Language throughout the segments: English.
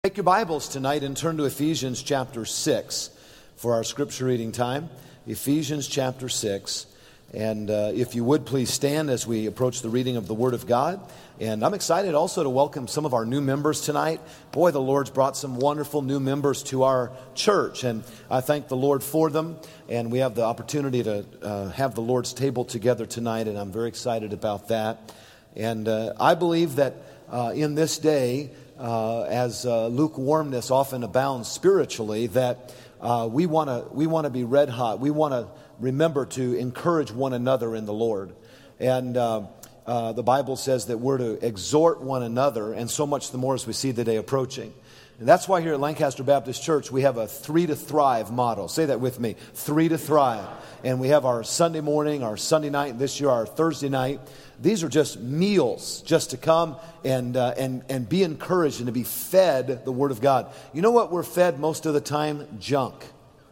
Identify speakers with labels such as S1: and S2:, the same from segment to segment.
S1: Take your Bibles tonight and turn to Ephesians chapter 6 for our scripture reading time. Ephesians chapter 6. And if you would please stand as we approach the reading of the Word of God. And I'm excited also to welcome some of our new members tonight. Boy, the Lord's brought some wonderful new members to our church. And I thank the Lord for them. And we have the opportunity to have the Lord's table together tonight. And I'm very excited about that. And I believe that in this day, as lukewarmness often abounds spiritually, that we want to be red hot. We want to remember to encourage one another in the Lord. And the Bible says that we're to exhort one another, and so much the more as we see the day approaching. And that's why here at Lancaster Baptist Church we have a 3 to Thrive model. Say that with me, 3 to Thrive. And we have our Sunday morning, our Sunday night, this year our Thursday night. These are just meals, just to come and be encouraged and to be fed the Word of God. You know what we're fed most of the time? Junk.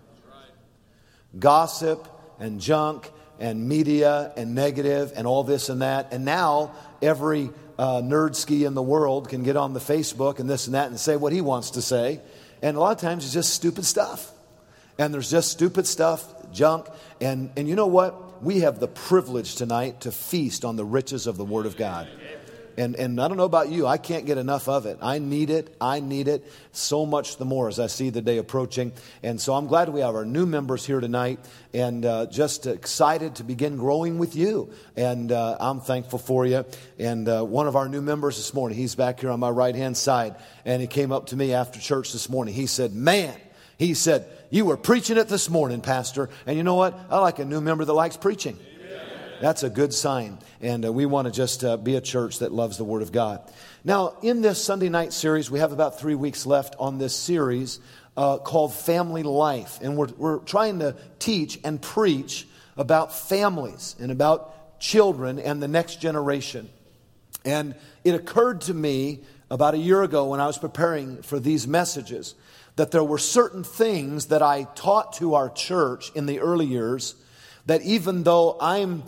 S1: Gossip and junk and media and negative and all this and that. And now every nerd ski in the world can get on the Facebook and this and that and say what he wants to say. And a lot of times it's just stupid stuff. And there's just stupid stuff, junk. And you know what? We have the privilege tonight to feast on the riches of the Word of God. And I don't know about you, I can't get enough of it. I need it so much the more as I see the day approaching. And so I'm glad we have our new members here tonight and just excited to begin growing with you. And I'm thankful for you. And one of our new members this morning, he's back here on my right-hand side. And he came up to me after church this morning. He said, "Man," he said, "you were preaching it this morning, Pastor." And you know what? I like a new member that likes preaching. That's a good sign. And we want to just be a church that loves the Word of God. Now, in this Sunday night series, we have about 3 weeks left on this series called Family Life. And we're trying to teach and preach about families and about children and the next generation. And it occurred to me about a year ago when I was preparing for these messages that there were certain things that I taught to our church in the early years that even though I'm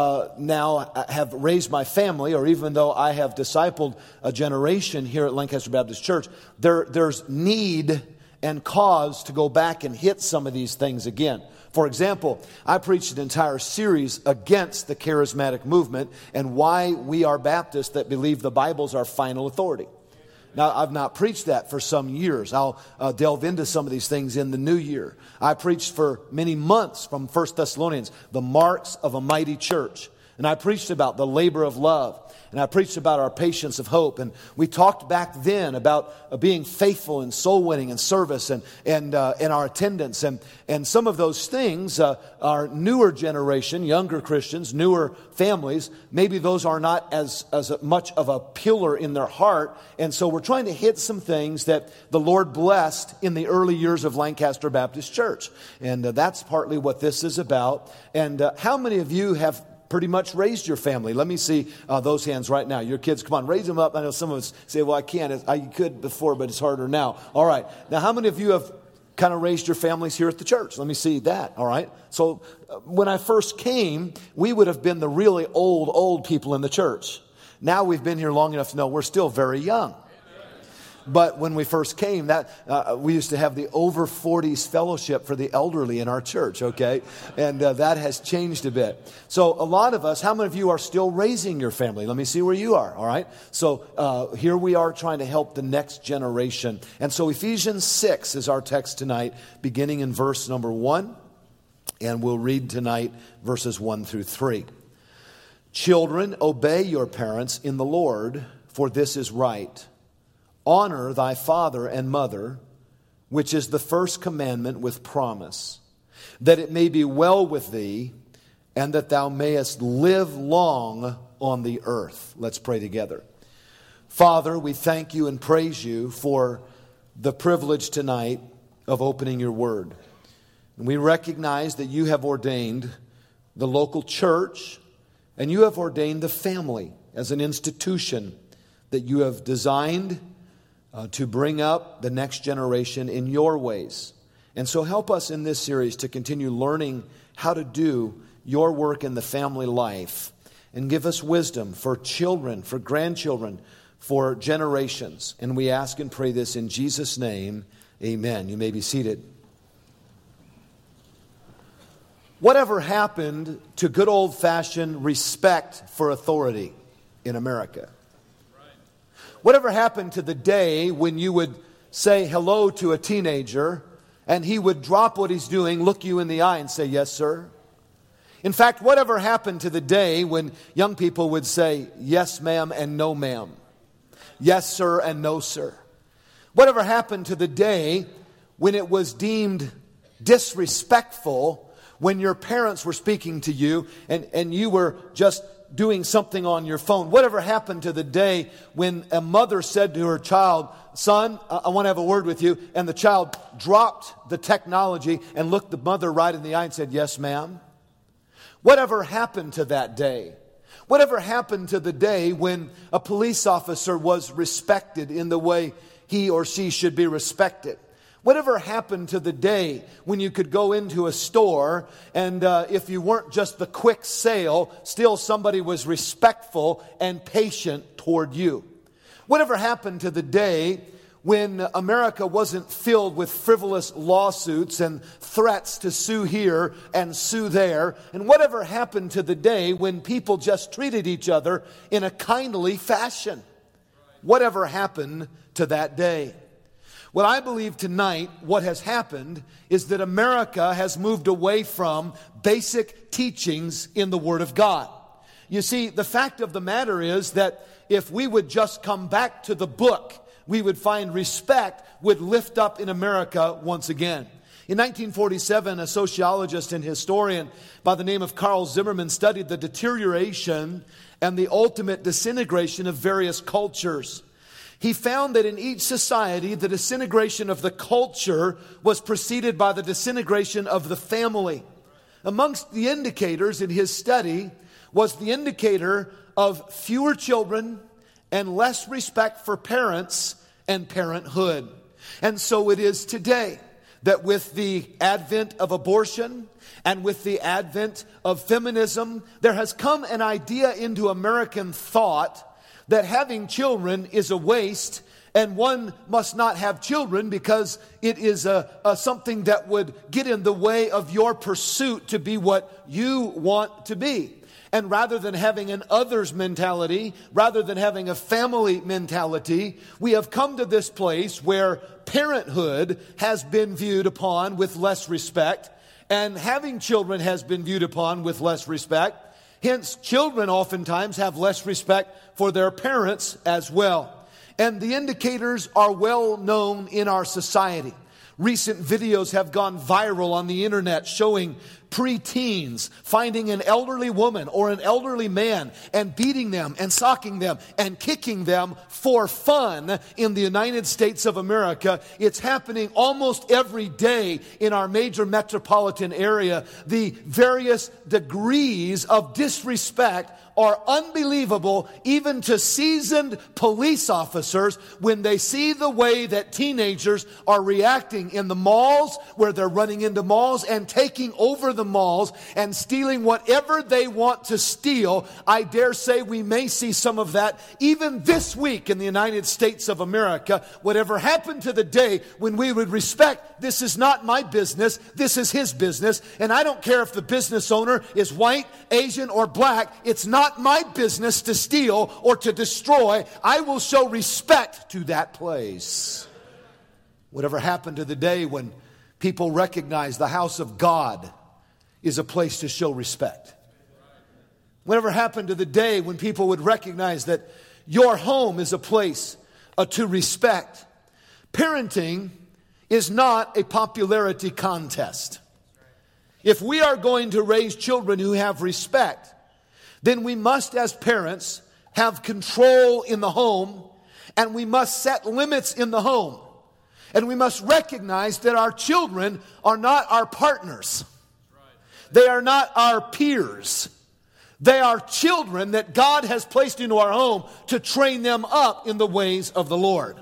S1: now have raised my family, or even though I have discipled a generation here at Lancaster Baptist Church, there's need and cause to go back and hit some of these things again. For example, I preached an entire series against the charismatic movement and why we are Baptists that believe the Bible's our final authority. Now, I've not preached that for some years. I'll delve into some of these things in the new year. I preached for many months from 1 Thessalonians, the marks of a mighty church. And I preached about the labor of love. And I preached about our patience of hope. And we talked back then about being faithful in soul winning and service and our attendance. And some of those things, our newer generation, younger Christians, newer families, maybe those are not as much of a pillar in their heart. And so we're trying to hit some things that the Lord blessed in the early years of Lancaster Baptist Church. And that's partly what this is about. And how many of you have pretty much raised your family? Let me see those hands right now. Your kids, come on, raise them up. I know some of us say, well, I can't. I could before, but it's harder now. All right. Now, how many of you have kind of raised your families here at the church? Let me see that. All right. So when I first came, we would have been the really old people in the church. Now we've been here long enough to know we're still very young. But when we first came, we used to have the over 40s fellowship for the elderly in our church, okay? And that has changed a bit. So a lot of us, how many of you are still raising your family? Let me see where you are, all right? So here we are trying to help the next generation. And so Ephesians 6 is our text tonight, beginning in verse number 1. And we'll read tonight verses 1 through 3. Children, obey your parents in the Lord, for this is right. Honor thy father and mother, which is the first commandment with promise, that it may be well with thee, and that thou mayest live long on the earth. Let's pray together. Father, we thank you and praise you for the privilege tonight of opening your word. And we recognize that you have ordained the local church, and you have ordained the family as an institution that you have designed to bring up the next generation in your ways. And so help us in this series to continue learning how to do your work in the family life. And give us wisdom for children, for grandchildren, for generations. And we ask and pray this in Jesus' name. Amen. You may be seated. Whatever happened to good old-fashioned respect for authority in America? Whatever happened to the day when you would say hello to a teenager and he would drop what he's doing, look you in the eye and say, "Yes, sir"? In fact, whatever happened to the day when young people would say, "Yes, ma'am," and "No, ma'am"? "Yes, sir," and "No, sir"? Whatever happened to the day when it was deemed disrespectful when your parents were speaking to you and you were just doing something on your phone? Whatever happened to the day when a mother said to her child, "Son, I want to have a word with you," and the child dropped the technology and looked the mother right in the eye and said, "Yes, ma'am"? Whatever happened to that day? Whatever happened to the day when a police officer was respected in the way he or she should be respected? Whatever happened to the day when you could go into a store and if you weren't just the quick sale, still somebody was respectful and patient toward you? Whatever happened to the day when America wasn't filled with frivolous lawsuits and threats to sue here and sue there? And whatever happened to the day when people just treated each other in a kindly fashion? Whatever happened to that day? Well, I believe tonight what has happened is that America has moved away from basic teachings in the Word of God. You see, the fact of the matter is that if we would just come back to the book, we would find respect would lift up in America once again. In 1947, a sociologist and historian by the name of Carl Zimmerman studied the deterioration and the ultimate disintegration of various cultures. He found that in each society, the disintegration of the culture was preceded by the disintegration of the family. Amongst the indicators in his study was the indicator of fewer children and less respect for parents and parenthood. And so it is today that with the advent of abortion and with the advent of feminism, there has come an idea into American thought that having children is a waste, and one must not have children because it is something that would get in the way of your pursuit to be what you want to be. And rather than having an others mentality, rather than having a family mentality, we have come to this place where parenthood has been viewed upon with less respect, and having children has been viewed upon with less respect. Hence, children oftentimes have less respect for their parents as well. And the indicators are well known in our society. Recent videos have gone viral on the internet showing preteens finding an elderly woman or an elderly man and beating them and socking them and kicking them for fun in the United States of America. It's happening almost every day in our major metropolitan area. The various degrees of disrespect are unbelievable, even to seasoned police officers, when they see the way that teenagers are reacting in the malls, where they're running into malls and taking over the malls and stealing whatever they want to steal. I dare say we may see some of that even this week in the United States of America. Whatever happened to the day when we would respect, this is not my business, this is his business, and I don't care if the business owner is white, Asian, or black. It's not my business to steal or to destroy. I will show respect to that place. Whatever happened to the day when people recognize the house of God is a place to show respect? Whatever happened to the day when people would recognize that your home is a place to respect? Parenting is not a popularity contest. If we are going to raise children who have respect, then we must, as parents, have control in the home, and we must set limits in the home. And we must recognize that our children are not our partners. They are not our peers. They are children that God has placed into our home to train them up in the ways of the Lord.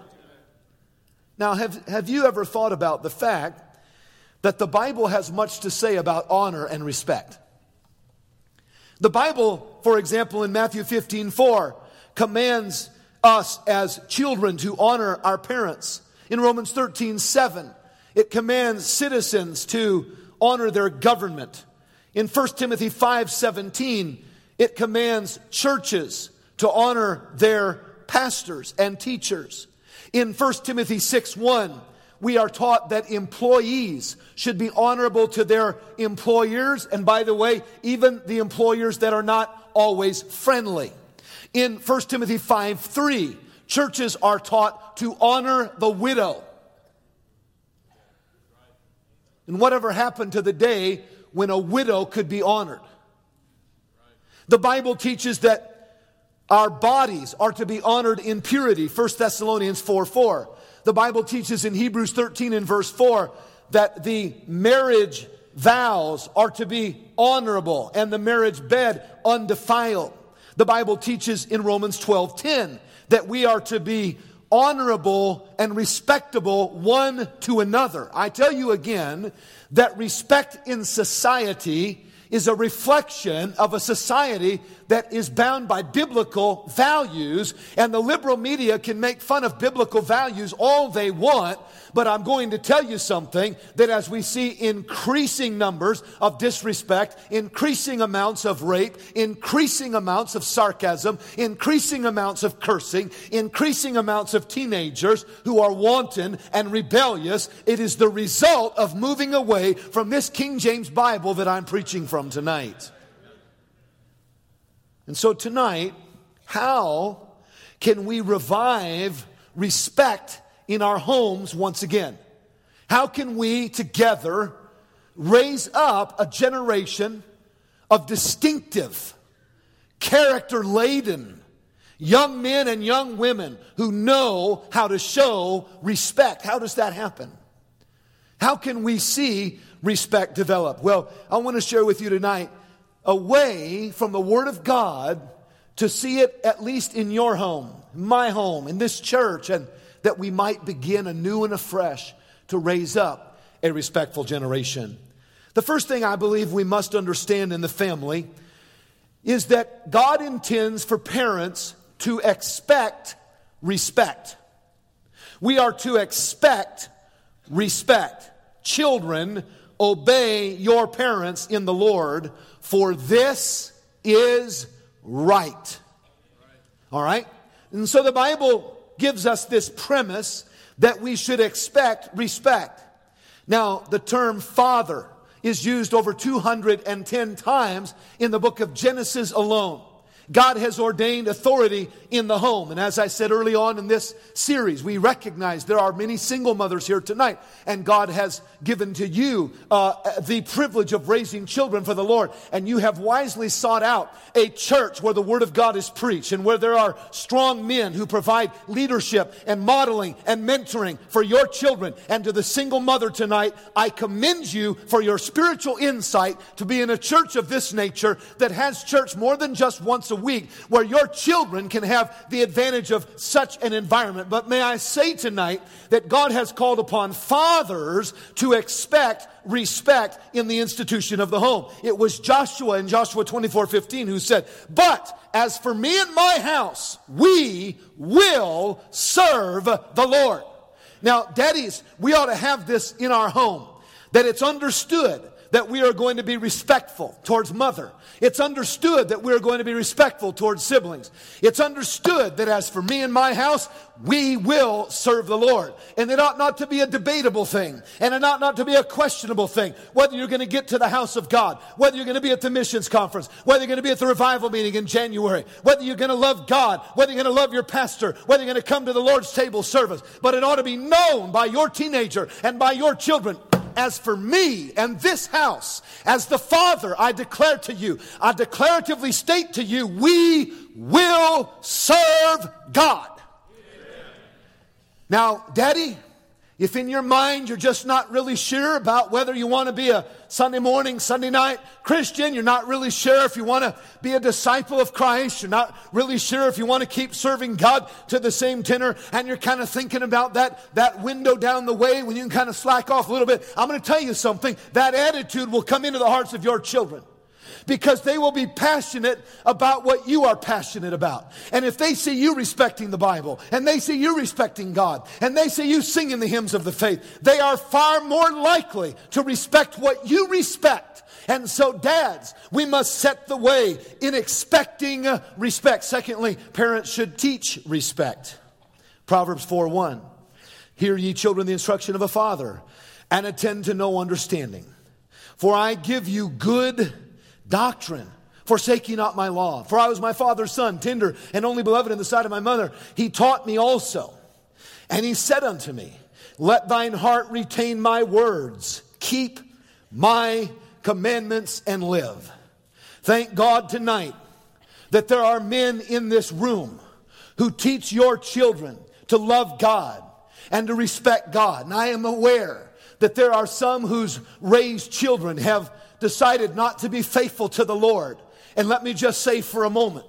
S1: Now, have you ever thought about the fact that the Bible has much to say about honor and respect? The Bible, for example, in Matthew 15:4, commands us as children to honor our parents. In Romans 13:7, it commands citizens to honor their government. In 1 Timothy 5:17, it commands churches to honor their pastors and teachers. In 1 Timothy 6:1, we are taught that employees should be honorable to their employers. And by the way, even the employers that are not always friendly. In 1 Timothy 5:3, churches are taught to honor the widow. And whatever happened to the day when a widow could be honored? The Bible teaches that our bodies are to be honored in purity. 1 Thessalonians 4:4. The Bible teaches in Hebrews 13 and verse 4 that the marriage vows are to be honorable and the marriage bed undefiled. The Bible teaches in Romans 12:10 that we are to be honorable and respectable one to another. I tell you again that respect in society is a reflection of a society that is bound by biblical values, and the liberal media can make fun of biblical values all they want, but I'm going to tell you something, that as we see increasing numbers of disrespect, increasing amounts of rape, increasing amounts of sarcasm, increasing amounts of cursing, increasing amounts of teenagers who are wanton and rebellious, it is the result of moving away from this King James Bible that I'm preaching from tonight. And so tonight, how can we revive respect in our homes once again? How can we together raise up a generation of distinctive, character-laden young men and young women who know how to show respect? How does that happen? How can we see respect develop? Well, I want to share with you tonight a way from the Word of God to see it at least in your home, my home, in this church, and that we might begin anew and afresh to raise up a respectful generation. The first thing I believe we must understand in the family is that God intends for parents to expect respect. We are to expect respect. Children, obey your parents in the Lord, for this is right. All right? And so the Bible gives us this premise that we should expect respect. Now, the term father is used over 210 times in the book of Genesis alone. God has ordained authority in the home. And as I said early on in this series, we recognize there are many single mothers here tonight. And God has given to you the privilege of raising children for the Lord. And you have wisely sought out a church where the Word of God is preached and where there are strong men who provide leadership and modeling and mentoring for your children. And to the single mother tonight, I commend you for your spiritual insight to be in a church of this nature that has church more than just once a week, where your children can have the advantage of such an environment. But may I say tonight that God has called upon fathers to expect respect in the institution of the home. It was Joshua in Joshua 24:15 who said, "But as for me and my house, we will serve the Lord." Now, daddies, we ought to have this in our home, that it's understood that we are going to be respectful towards mother. It's understood that we're going to be respectful towards siblings. It's understood that as for me and my house, we will serve the Lord. And it ought not to be a debatable thing. And it ought not to be a questionable thing. Whether you're going to get to the house of God, whether you're going to be at the missions conference, whether you're going to be at the revival meeting in January, whether you're going to love God, whether you're going to love your pastor, whether you're going to come to the Lord's table service. But it ought to be known by your teenager and by your children. As for me and this house, as the father, I declare to you, I declaratively state to you, we will serve God. Amen. Now, Daddy, if in your mind you're just not really sure about whether you want to be a Sunday morning, Sunday night Christian, you're not really sure if you want to be a disciple of Christ, you're not really sure if you want to keep serving God to the same tenor, and you're kind of thinking about that window down the way when you can kind of slack off a little bit, I'm going to tell you something, that attitude will come into the hearts of your children. because they will be passionate about what you are passionate about. And if they see you respecting the Bible, and they see you respecting God, and they see you singing the hymns of the faith, they are far more likely to respect what you respect. And so, dads, we must set the way in expecting respect. Secondly, parents should teach respect. Proverbs 4:1. Hear ye, children, the instruction of a father, and attend to no understanding. For I give you good doctrine. Forsake ye not my law. For I was my father's son, tender and only beloved in the sight of my mother. He taught me also. And he said unto me, let thine heart retain my words. Keep my commandments and live. Thank God tonight that there are men in this room who teach your children to love God and to respect God. And I am aware that there are some whose raised children have decided not to be faithful to the Lord. And let me just say for a moment,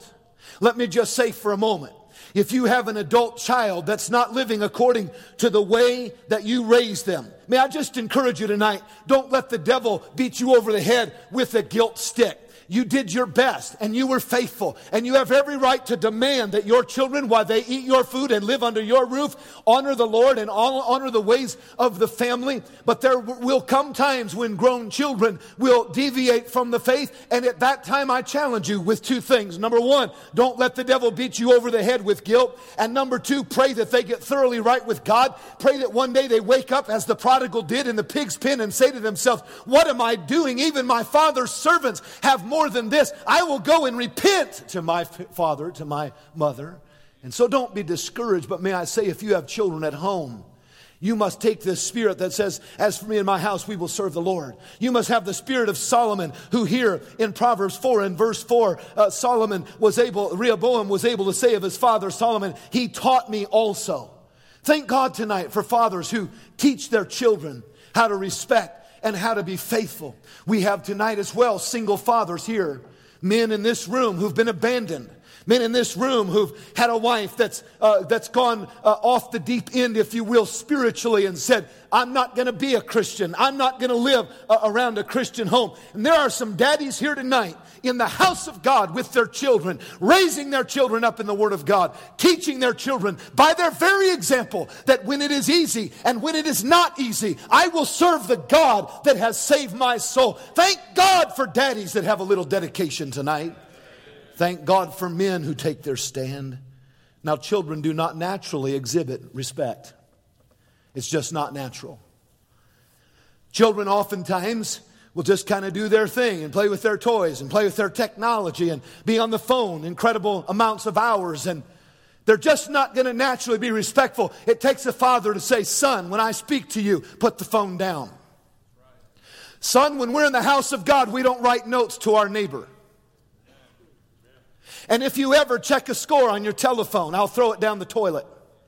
S1: if you have an adult child that's not living according to the way that you raised them, may I just encourage you tonight, don't let the devil beat you over the head with a guilt stick. You did your best and you were faithful, and you have every right to demand that your children, while they eat your food and live under your roof, honor the Lord and honor the ways of the family. But there will come times when grown children will deviate from the faith, and at that time I challenge you with two things. Number one, don't let the devil beat you over the head with guilt. And number two, pray that they get thoroughly right with God. Pray that one day they wake up as the prodigal did in the pig's pen and say to themselves, what am I doing? Even my father's servants have more than this. I will go and repent to my father, to my mother. And so don't be discouraged. But may I say, if you have children at home, you must take this spirit that says, as for me and my house, we will serve the Lord. You must have the spirit of Solomon, who here in Proverbs 4 and verse 4, Rehoboam was able to say of his father Solomon, he taught me also. Thank God tonight for fathers who teach their children how to respect and how to be faithful. We have tonight as well single fathers here, men in this room who've been abandoned, men in this room who've had a wife that's gone off the deep end, if you will, spiritually, and said, I'm not going to be a Christian. I'm not going to live around a Christian home. And there are some daddies here tonight in the house of God with their children, raising their children up in the Word of God, teaching their children by their very example that when it is easy and when it is not easy, I will serve the God that has saved my soul. Thank God for daddies that have a little dedication tonight. Thank God for men who take their stand. Now, children do not naturally exhibit respect. It's just not natural. Children oftentimes will just kind of do their thing and play with their toys and play with their technology and be on the phone incredible amounts of hours, and they're just not going to naturally be respectful. It takes a father to say, son, when I speak to you, put the phone down. Son, when we're in the house of God, we don't write notes to our neighbor. And if you ever check a score on your telephone, I'll throw it down the toilet.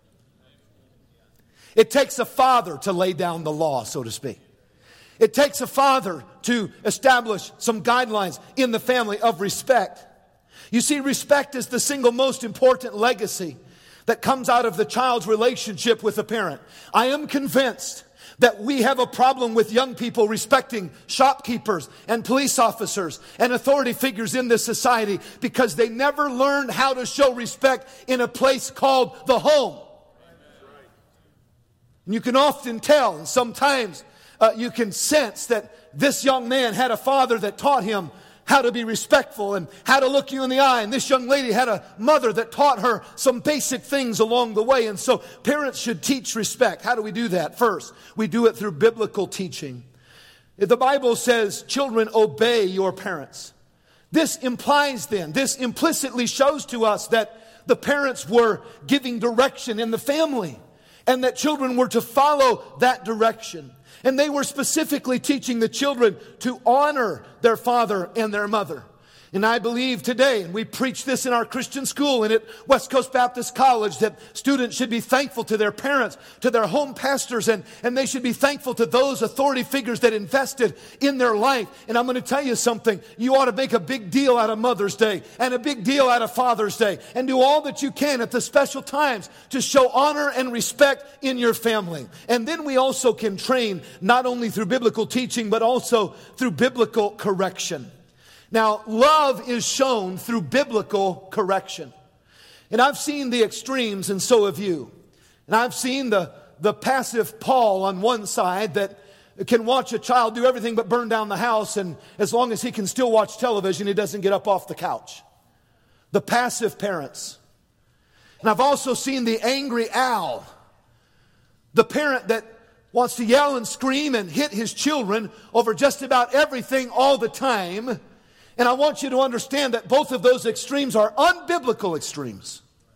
S1: It takes a father to lay down the law, so to speak. It takes a father to establish some guidelines in the family of respect. You see, respect is the single most important legacy that comes out of the child's relationship with a parent. I am convinced that we have a problem with young people respecting shopkeepers and police officers and authority figures in this society because they never learned how to show respect in a place called the home. And you can often tell, and sometimes you can sense that this young man had a father that taught him how to be respectful and how to look you in the eye. And this young lady had a mother that taught her some basic things along the way. And so parents should teach respect. How do we do that? First, we do it through biblical teaching. The Bible says, children, obey your parents. This implicitly shows to us that the parents were giving direction in the family and that children were to follow that direction. And they were specifically teaching the children to honor their father and their mother. And I believe today, and we preach this in our Christian school and at West Coast Baptist College, that students should be thankful to their parents, to their home pastors, and they should be thankful to those authority figures that invested in their life. And I'm going to tell you something. You ought to make a big deal out of Mother's Day and a big deal out of Father's Day and do all that you can at the special times to show honor and respect in your family. And then we also can train not only through biblical teaching, but also through biblical correction. Now, love is shown through biblical correction. And I've seen the extremes, and so have you. And I've seen the passive Paul on one side that can watch a child do everything but burn down the house, and as long as he can still watch television, he doesn't get up off the couch. The passive parents. And I've also seen the angry Al, the parent that wants to yell and scream and hit his children over just about everything all the time. And I want you to understand that both of those extremes are unbiblical extremes.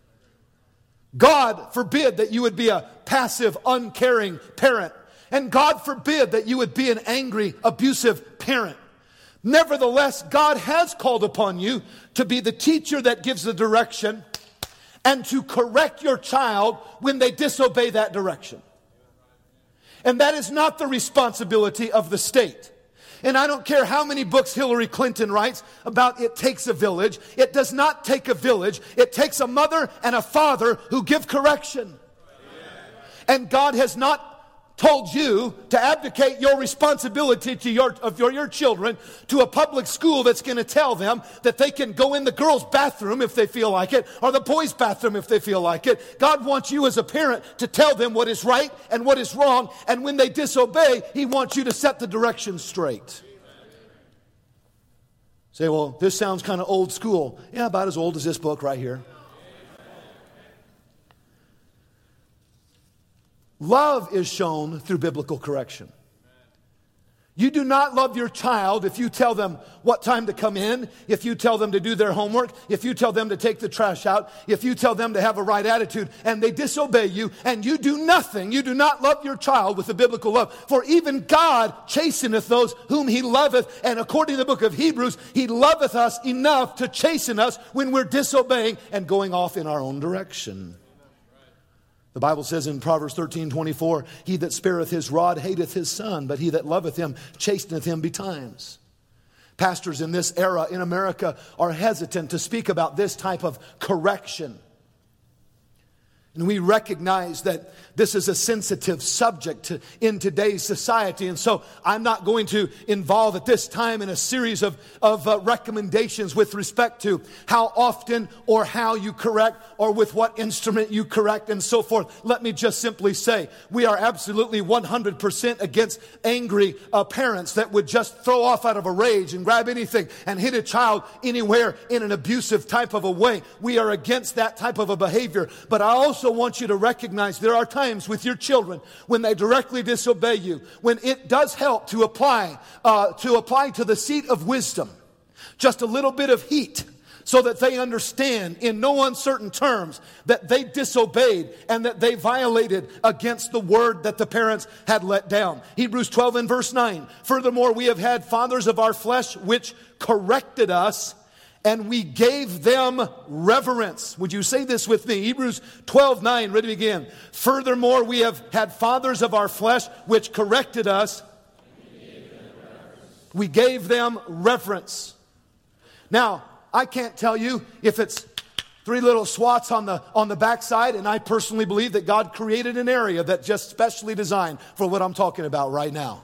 S1: God forbid that you would be a passive, uncaring parent. And God forbid that you would be an angry, abusive parent. Nevertheless, God has called upon you to be the teacher that gives the direction and to correct your child when they disobey that direction. And that is not the responsibility of the state. And I don't care how many books Hillary Clinton writes about it takes a village. It does not take a village. It takes a mother and a father who give correction. And God has not told you to abdicate your responsibility to your children to a public school that's going to tell them that they can go in the girls' bathroom if they feel like it, or the boys' bathroom if they feel like it. God wants you as a parent to tell them what is right and what is wrong, and when they disobey, He wants you to set the direction straight. Say, well, this sounds kind of old school. Yeah, about as old as this book right here. Love is shown through biblical correction. You do not love your child if you tell them what time to come in, if you tell them to do their homework, if you tell them to take the trash out, if you tell them to have a right attitude, and they disobey you, and you do nothing. You do not love your child with a biblical love. For even God chasteneth those whom He loveth, and according to the book of Hebrews, He loveth us enough to chasten us when we're disobeying and going off in our own direction. The Bible says in Proverbs 13:24, he that spareth his rod hateth his son, but he that loveth him chasteneth him betimes. Pastors in this era in America are hesitant to speak about this type of correction. And we recognize that this is a sensitive subject in today's society. And so I'm not going to involve at this time in a series of recommendations with respect to how often or how you correct or with what instrument you correct and so forth. Let me just simply say we are absolutely 100% against angry parents that would just throw off out of a rage and grab anything and hit a child anywhere in an abusive type of a way. We are against that type of a behavior. But I also want you to recognize there are times with your children when they directly disobey you, when it does help to apply to the seat of wisdom just a little bit of heat so that they understand in no uncertain terms that they disobeyed and that they violated against the word that the parents had let down. Hebrews 12 and verse 9. Furthermore, we have had fathers of our flesh which corrected us, and we gave them reverence. Would you say this with me? Hebrews 12:9, ready to begin. Furthermore, we have had fathers of our flesh which corrected us. We gave them reverence. Now, I can't tell you if it's 3 little swats on the backside, and I personally believe that God created an area that's just specially designed for what I'm talking about right now.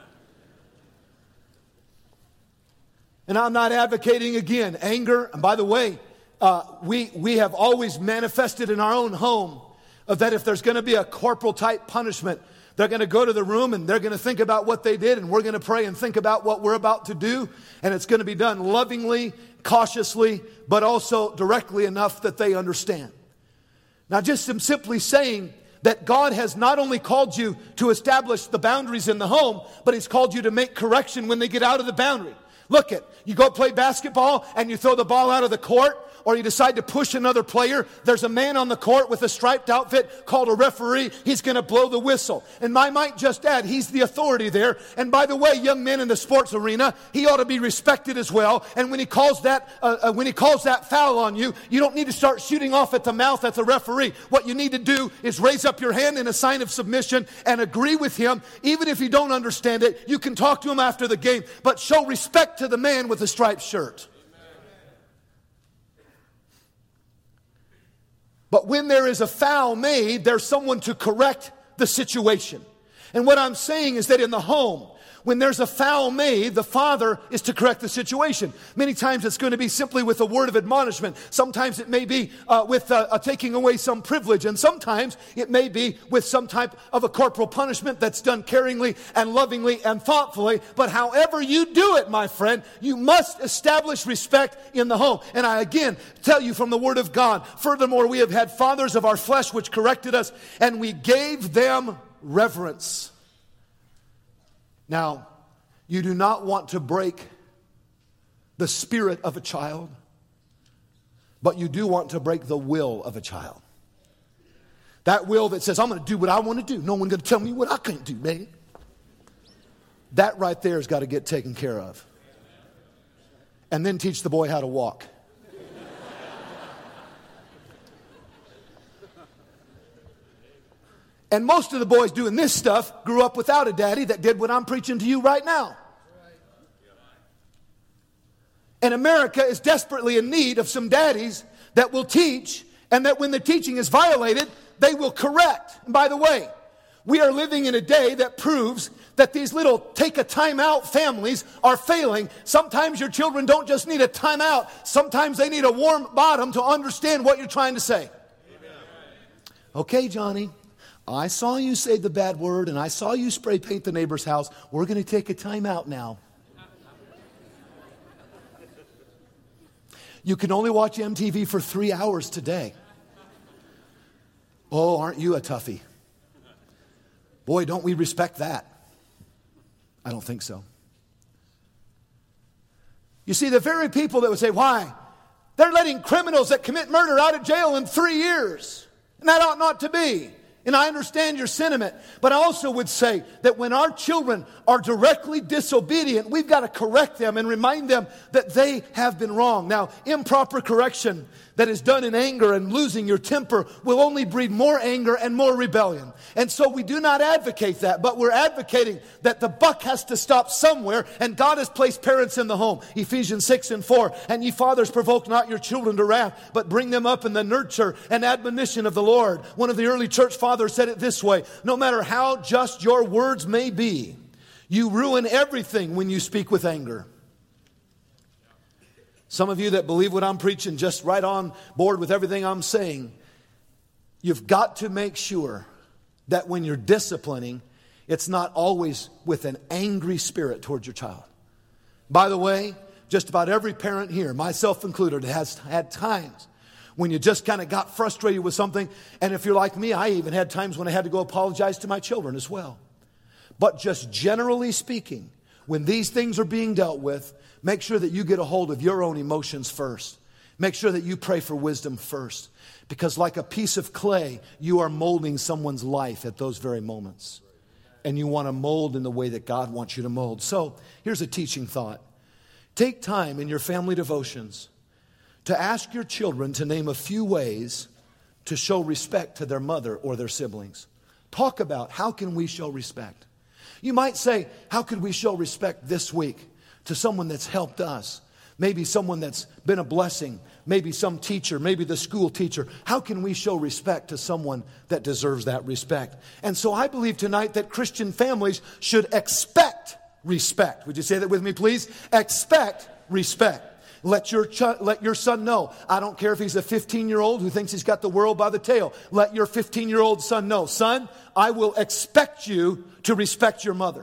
S1: And I'm not advocating, again, anger. And by the way, we have always manifested in our own home that if there's going to be a corporal type punishment, they're going to go to the room and they're going to think about what they did, and we're going to pray and think about what we're about to do. And it's going to be done lovingly, cautiously, but also directly enough that they understand. Now, just am simply saying that God has not only called you to establish the boundaries in the home, but He's called you to make correction when they get out of the boundary. Look it, you go play basketball and you throw the ball out of the court, or you decide to push another player. There's a man on the court with a striped outfit called a referee. He's going to blow the whistle. And I might just add, he's the authority there. And by the way, young men in the sports arena, he ought to be respected as well. And when he calls that foul on you, you don't need to start shooting off at the mouth at the referee. What you need to do is raise up your hand in a sign of submission and agree with him. Even if you don't understand it, you can talk to him after the game, but show respect to the man with the striped shirt. But when there is a foul made, there's someone to correct the situation. And what I'm saying is that in the home, when there's a foul made, the father is to correct the situation. Many times it's going to be simply with a word of admonishment. Sometimes it may be with taking away some privilege. And sometimes it may be with some type of a corporal punishment that's done caringly and lovingly and thoughtfully. But however you do it, my friend, you must establish respect in the home. And I again tell you from the Word of God, furthermore, we have had fathers of our flesh which corrected us, and we gave them reverence. Now, you do not want to break the spirit of a child, but you do want to break the will of a child. That will that says, I'm going to do what I want to do. No one's going to tell me what I can't do, man. That right there has got to get taken care of. And then teach the boy how to walk. And most of the boys doing this stuff grew up without a daddy that did what I'm preaching to you right now. And America is desperately in need of some daddies that will teach, and that when the teaching is violated, they will correct. And by the way, we are living in a day that proves that these little take a time out families are failing. Sometimes your children don't just need a time out. Sometimes they need a warm bottom to understand what you're trying to say. Okay, Johnny. I saw you say the bad word, and I saw you spray paint the neighbor's house. We're going to take a time out now. You can only watch MTV for 3 hours today. Oh, aren't you a toughie? Boy, don't we respect that. I don't think so. You see, the very people that would say, why? They're letting criminals that commit murder out of jail in 3 years. And that ought not to be. And I understand your sentiment, but I also would say that when our children are directly disobedient, we've got to correct them and remind them that they have been wrong. Now, improper correction that is done in anger and losing your temper will only breed more anger and more rebellion. And so we do not advocate that, but we're advocating that the buck has to stop somewhere, and God has placed parents in the home. Ephesians 6:4, and ye fathers provoke not your children to wrath, but bring them up in the nurture and admonition of the Lord. One of the early church fathers said it this way: no matter how just your words may be, you ruin everything when you speak with anger. Some of you that believe what I'm preaching, just right on board with everything I'm saying, you've got to make sure that when you're disciplining, it's not always with an angry spirit towards your child. By the way, just about every parent here, myself included, has had times when you just kind of got frustrated with something. And if you're like me, I even had times when I had to go apologize to my children as well. But just generally speaking, when these things are being dealt with, make sure that you get a hold of your own emotions first. Make sure that you pray for wisdom first. Because like a piece of clay, you are molding someone's life at those very moments. And you want to mold in the way that God wants you to mold. So here's a teaching thought. Take time in your family devotions to ask your children to name a few ways to show respect to their mother or their siblings. Talk about how can we show respect. You might say, how could we show respect this week to someone that's helped us? Maybe someone that's been a blessing. Maybe some teacher, maybe the school teacher. How can we show respect to someone that deserves that respect? And so I believe tonight that Christian families should expect respect. Would you say that with me, please? Expect respect. Let your son know. I don't care if he's a 15-year-old who thinks he's got the world by the tail. Let your 15-year-old son know. Son, I will expect you to respect your mother.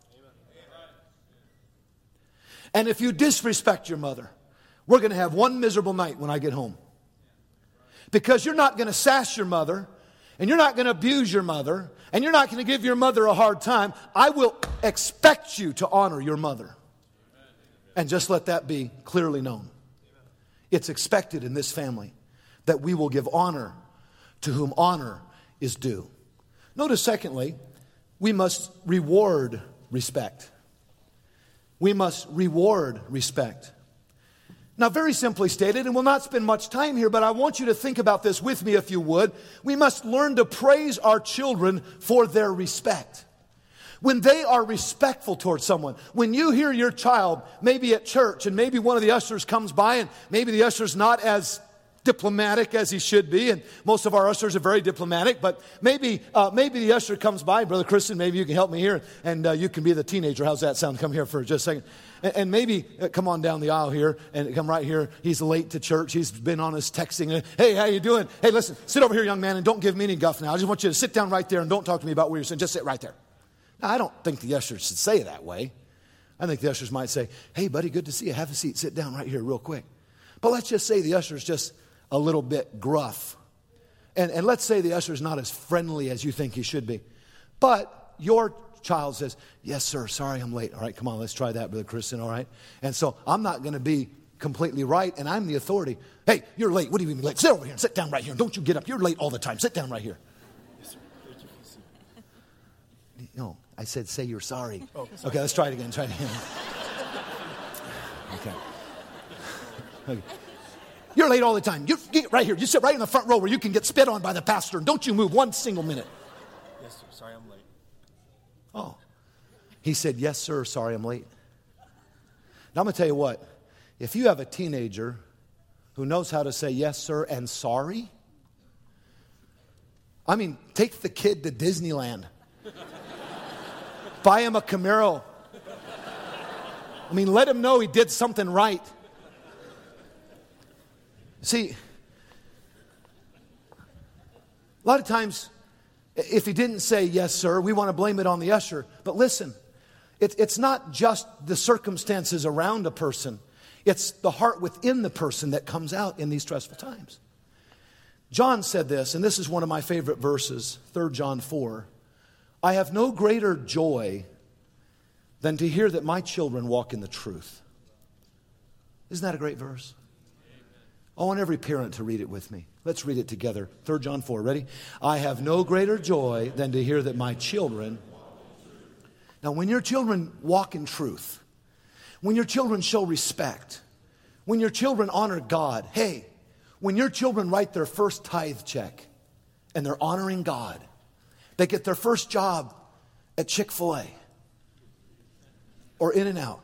S1: And if you disrespect your mother, we're going to have one miserable night when I get home. Because you're not going to sass your mother, and you're not going to abuse your mother, and you're not going to give your mother a hard time. I will expect you to honor your mother. And just let that be clearly known. It's expected in this family that we will give honor to whom honor is due. Notice, secondly, we must reward respect. We must reward respect. Now, very simply stated, and we'll not spend much time here, but I want you to think about this with me if you would. We must learn to praise our children for their respect. When they are respectful towards someone, when you hear your child, maybe at church, and maybe one of the ushers comes by, and maybe the usher's not as diplomatic as he should be, and most of our ushers are very diplomatic, but maybe the usher comes by, Brother Christian, maybe you can help me here, and you can be the teenager. How's that sound? Come here for just a second. And maybe come on down the aisle here and come right here. He's late to church. He's been on his texting. Hey, how you doing? Hey, listen, sit over here, young man, and don't give me any guff now. I just want you to sit down right there and don't talk to me about what you're saying. Just sit right there. Now, I don't think the ushers should say it that way. I think the ushers might say, hey, buddy, good to see you. Have a seat. Sit down right here real quick. But let's just say the usher's just a little bit gruff. And let's say the usher's not as friendly as you think he should be. But your child says, yes, sir, sorry I'm late. All right, come on, let's try that, Brother Christian, all right? And so I'm not going to be completely right, and I'm the authority. Hey, you're late. What do you mean late? Sit over here and sit down right here. And don't you get up. You're late all the time. Sit down right here. Yes, sir. Thank you. No, I said say you're sorry. Oh, sorry. Okay, let's try it again. Okay. You're late all the time. You get right here. You sit right in the front row where you can get spit on by the pastor. And don't you move one single minute.
S2: Yes, sir. Sorry I'm late.
S1: Oh. He said, yes, sir. Sorry I'm late. Now, I'm going to tell you what. If you have a teenager who knows how to say yes, sir, and sorry, I mean, take the kid to Disneyland. Buy him a Camaro. I mean, let him know he did something right. See, a lot of times, if he didn't say, yes, sir, we want to blame it on the usher. But listen, it's not just the circumstances around a person. It's the heart within the person that comes out in these stressful times. John said this, and this is one of my favorite verses, 3 John 4. I have no greater joy than to hear that my children walk in the truth. Isn't that a great verse? I want every parent to read it with me. Let's read it together. 3 John 4, ready? I have no greater joy than to hear that my children... Now, when your children walk in truth, when your children show respect, when your children honor God, hey, when your children write their first tithe check and they're honoring God, they get their first job at Chick-fil-A or In-N-Out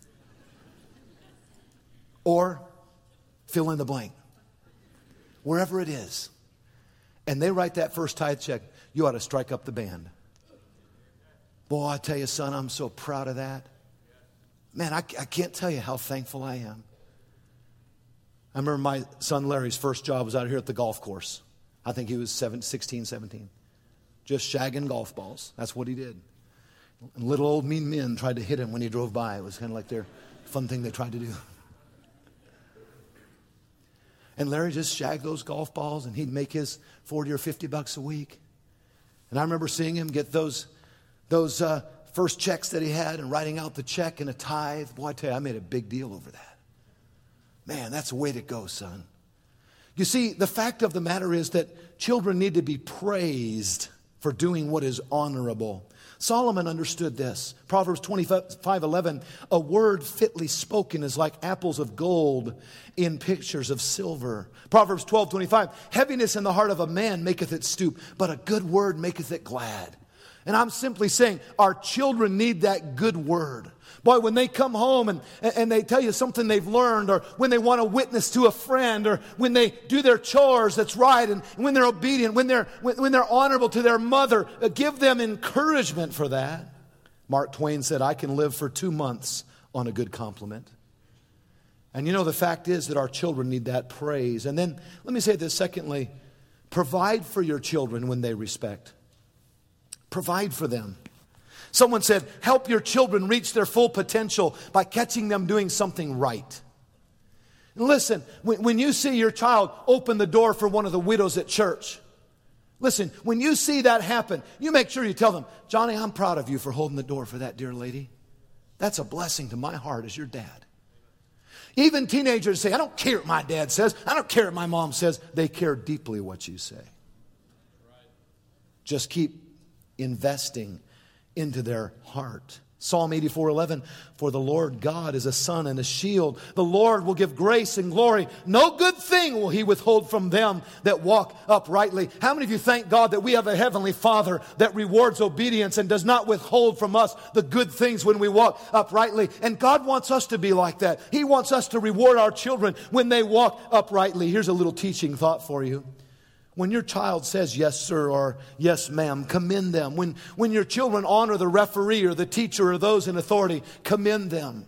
S1: or fill in the blank, wherever it is, and they write that first tithe check, you ought to strike up the band. Boy, I tell you, son, I'm so proud of that. Man, I can't tell you how thankful I am. I remember my son Larry's first job was out here at the golf course. I think he was 16, 17. Just shagging golf balls. That's what he did. And little old mean men tried to hit him when he drove by. It was kind of like their fun thing they tried to do. And Larry just shagged those golf balls, and he'd make his $40 or $50 a week. And I remember seeing him get those first checks that he had and writing out the check and a tithe. Boy, I tell you, I made a big deal over that. Man, that's the way to go, son. You see, the fact of the matter is that children need to be praised for doing what is honorable. Solomon understood this. Proverbs 25:11, a word fitly spoken is like apples of gold in pictures of silver. Proverbs 12:25, heaviness in the heart of a man maketh it stoop, but a good word maketh it glad. And I'm simply saying our children need that good word. Boy, when they come home and they tell you something they've learned, or when they want to witness to a friend, or when they do their chores that's right, and when they're obedient, when they're honorable to their mother, give them encouragement for that. Mark Twain said, I can live for 2 months on a good compliment. And you know, the fact is that our children need that praise. And then, let me say this, secondly, provide for your children when they respect. Provide for them. Someone said, help your children reach their full potential by catching them doing something right. And listen, when you see your child open the door for one of the widows at church, listen, when you see that happen, you make sure you tell them, Johnny, I'm proud of you for holding the door for that dear lady. That's a blessing to my heart as your dad. Even teenagers say, I don't care what my dad says. I don't care what my mom says. They care deeply what you say. Just keep investing into their heart. Psalm 84:11, for the Lord God is a sun and a shield. The Lord will give grace and glory. No good thing will he withhold from them that walk uprightly. How many of you thank God that we have a heavenly Father that rewards obedience and does not withhold from us the good things when we walk uprightly? And God wants us to be like that. He wants us to reward our children when they walk uprightly. Here's a little teaching thought for you. When your child says yes, sir, or yes, ma'am, commend them. When your children honor the referee or the teacher or those in authority, commend them.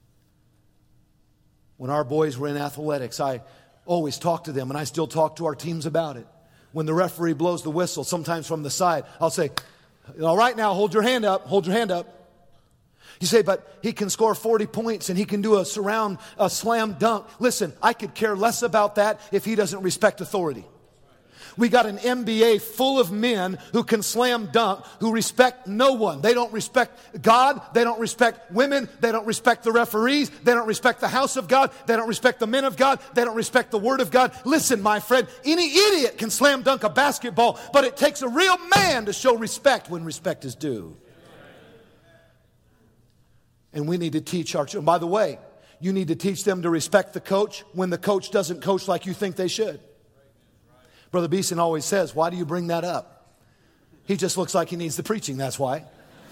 S1: When our boys were in athletics, I always talk to them, and I still talk to our teams about it. When the referee blows the whistle, sometimes from the side, I'll say, all right now, hold your hand up, hold your hand up. You say, but he can score 40 points and he can do a slam dunk. Listen, I could care less about that if he doesn't respect authority. We got an NBA full of men who can slam dunk, who respect no one. They don't respect God. They don't respect women. They don't respect the referees. They don't respect the house of God. They don't respect the men of God. They don't respect the word of God. Listen, my friend, any idiot can slam dunk a basketball, but it takes a real man to show respect when respect is due. And we need to teach our children. By the way, you need to teach them to respect the coach when the coach doesn't coach like you think they should. Brother Beeson always says, why do you bring that up? He just looks like he needs the preaching, that's why.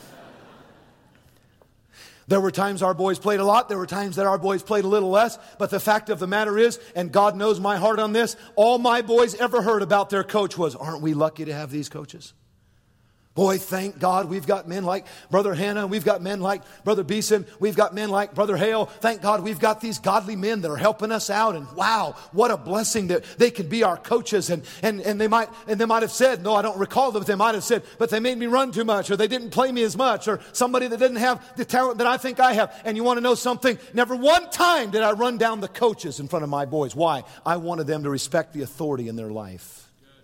S1: There were times our boys played a lot. There were times that our boys played a little less. But the fact of the matter is, and God knows my heart on this, all my boys ever heard about their coach was, aren't we lucky to have these coaches? Boy, thank God we've got men like Brother Hannah. We've got men like Brother Beeson. We've got men like Brother Hale. Thank God we've got these godly men that are helping us out. And wow, what a blessing that they could be our coaches. And they might have said, no, I don't recall them, but they might have said, but they made me run too much, or they didn't play me as much, or somebody that didn't have the talent that I think I have. And you want to know something? Never one time did I run down the coaches in front of my boys. Why? I wanted them to respect the authority in their life.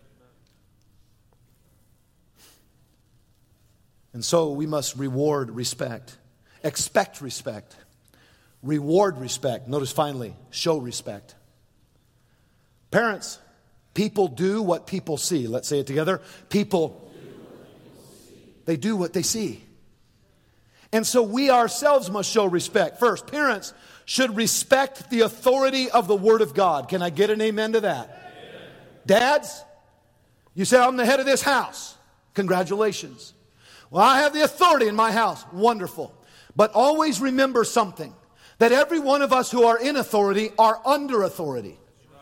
S1: And so we must reward respect, expect respect, reward respect. Notice finally, show respect. Parents, people do what people see. Let's say it together. People, they do what they see. And so we ourselves must show respect. First, parents should respect the authority of the Word of God. Can I get an amen to that? Amen. Dads, you say, I'm the head of this house. Congratulations. Well, I have the authority in my house. Wonderful. But always remember something, that every one of us who are in authority are under authority.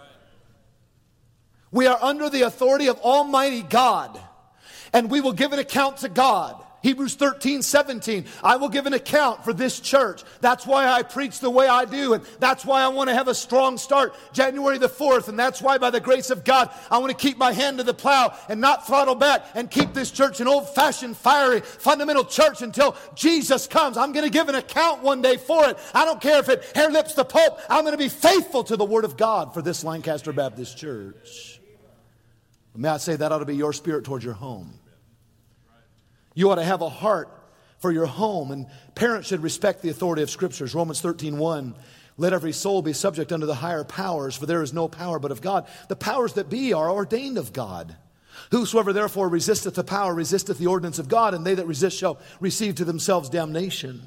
S1: We are under the authority of Almighty God, and we will give an account to God. Hebrews 13:17, I will give an account for this church. That's why I preach the way I do, and that's why I want to have a strong start January the 4th, and that's why by the grace of God, I want to keep my hand to the plow and not throttle back and keep this church an old-fashioned, fiery, fundamental church until Jesus comes. I'm going to give an account one day for it. I don't care if it hair lips the Pope. I'm going to be faithful to the Word of God for this Lancaster Baptist Church. May I say that ought to be your spirit towards your home. You ought to have a heart for your home, and parents should respect the authority of Scriptures. Romans 13:1, let every soul be subject unto the higher powers, for there is no power but of God. The powers that be are ordained of God. Whosoever therefore resisteth the power resisteth the ordinance of God, and they that resist shall receive to themselves damnation.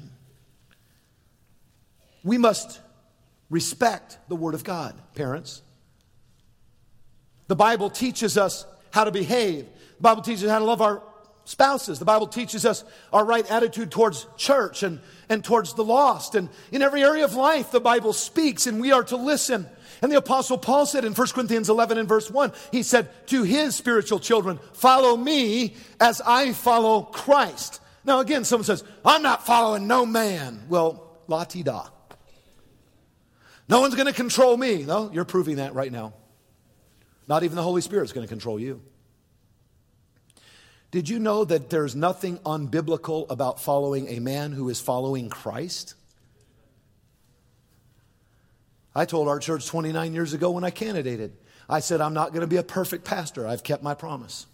S1: We must respect the Word of God, parents. The Bible teaches us how to behave. The Bible teaches us how to love our spouses. The Bible teaches us our right attitude towards church and towards the lost. And in every area of life, the Bible speaks, and we are to listen. And the Apostle Paul said in 1 Corinthians 11 and verse 1, he said to his spiritual children, follow me as I follow Christ. Now again, someone says, I'm not following no man. Well, la-ti-da. No one's going to control me. No, you're proving that right now. Not even the Holy Spirit is going to control you. Did you know that there's nothing unbiblical about following a man who is following Christ? I told our church 29 years ago when I candidated, I said, I'm not going to be a perfect pastor. I've kept my promise.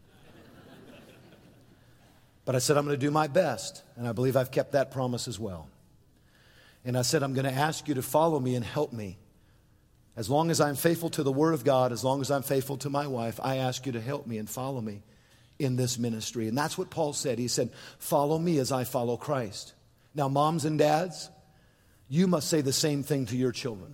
S1: But I said, I'm going to do my best. And I believe I've kept that promise as well. And I said, I'm going to ask you to follow me and help me. As long as I'm faithful to the Word of God, as long as I'm faithful to my wife, I ask you to help me and follow me in this ministry. And that's what Paul said. He said, follow me as I follow Christ. Now, moms and dads, you must say the same thing to your children.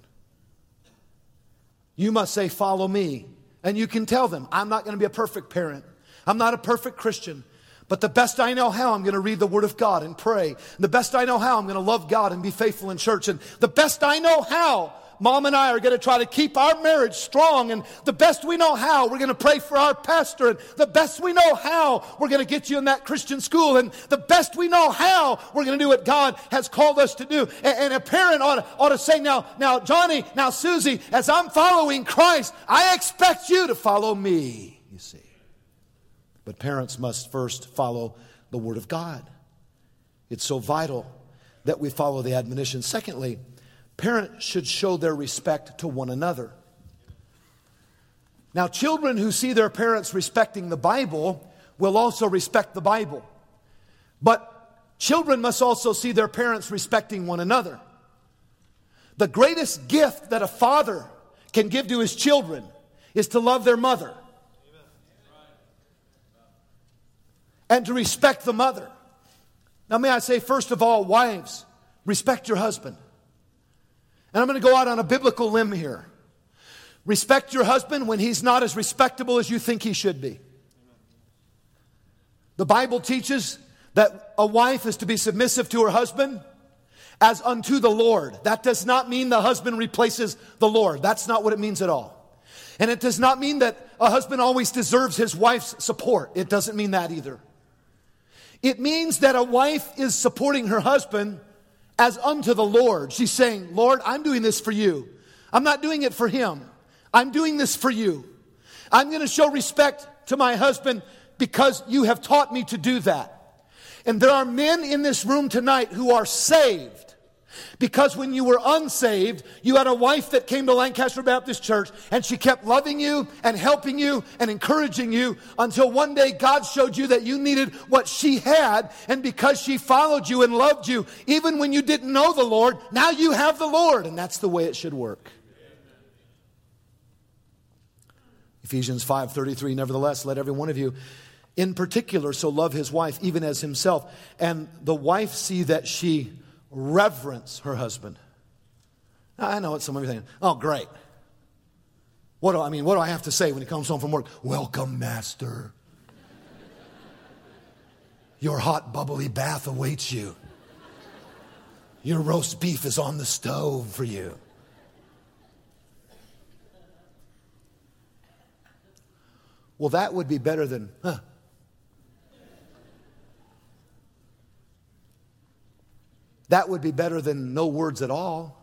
S1: You must say, follow me. And you can tell them, I'm not going to be a perfect parent. I'm not a perfect Christian. But the best I know how, I'm going to read the Word of God and pray. And the best I know how, I'm going to love God and be faithful in church. And the best I know how, Mom and I are going to try to keep our marriage strong. And the best we know how, we're going to pray for our pastor. And the best we know how, we're going to get you in that Christian school. And the best we know how, we're going to do what God has called us to do. And a parent ought to say, now, Johnny, now, Susie, as I'm following Christ, I expect you to follow me, you see. But parents must first follow the Word of God. It's so vital that we follow the admonition. Secondly, parents should show their respect to one another. Now, children who see their parents respecting the Bible will also respect the Bible. But children must also see their parents respecting one another. The greatest gift that a father can give to his children is to love their mother. And to respect the mother. Now, may I say, first of all, wives, respect your husband. And I'm going to go out on a biblical limb here. Respect your husband when he's not as respectable as you think he should be. The Bible teaches that a wife is to be submissive to her husband as unto the Lord. That does not mean the husband replaces the Lord. That's not what it means at all. And it does not mean that a husband always deserves his wife's support. It doesn't mean that either. It means that a wife is supporting her husband as unto the Lord. She's saying, Lord, I'm doing this for you. I'm not doing it for him. I'm doing this for you. I'm going to show respect to my husband because you have taught me to do that. And there are men in this room tonight who are saved. Because when you were unsaved, you had a wife that came to Lancaster Baptist Church and she kept loving you and helping you and encouraging you until one day God showed you that you needed what she had. And because she followed you and loved you, even when you didn't know the Lord, now you have the Lord. And that's the way it should work. Ephesians 5:33, nevertheless, let every one of you in particular so love his wife even as himself. And the wife see that she reverence her husband. Now, I know what some of you are thinking. Oh, great. What do I have to say when he comes home from work? Welcome, master. Your hot, bubbly bath awaits you. Your roast beef is on the stove for you. Well, that would be better than, That would be better than no words at all.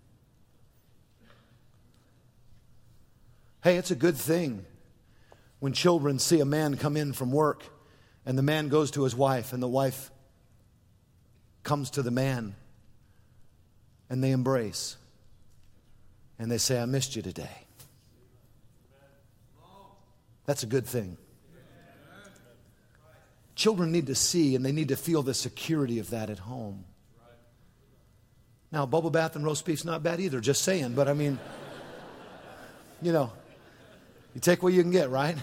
S1: Hey, it's a good thing when children see a man come in from work and the man goes to his wife and the wife comes to the man and they embrace and they say, I missed you today. That's a good thing. Children need to see and they need to feel the security of that at home. Now, bubble bath and roast beef's not bad either, just saying. But I mean, you take what you can get, right?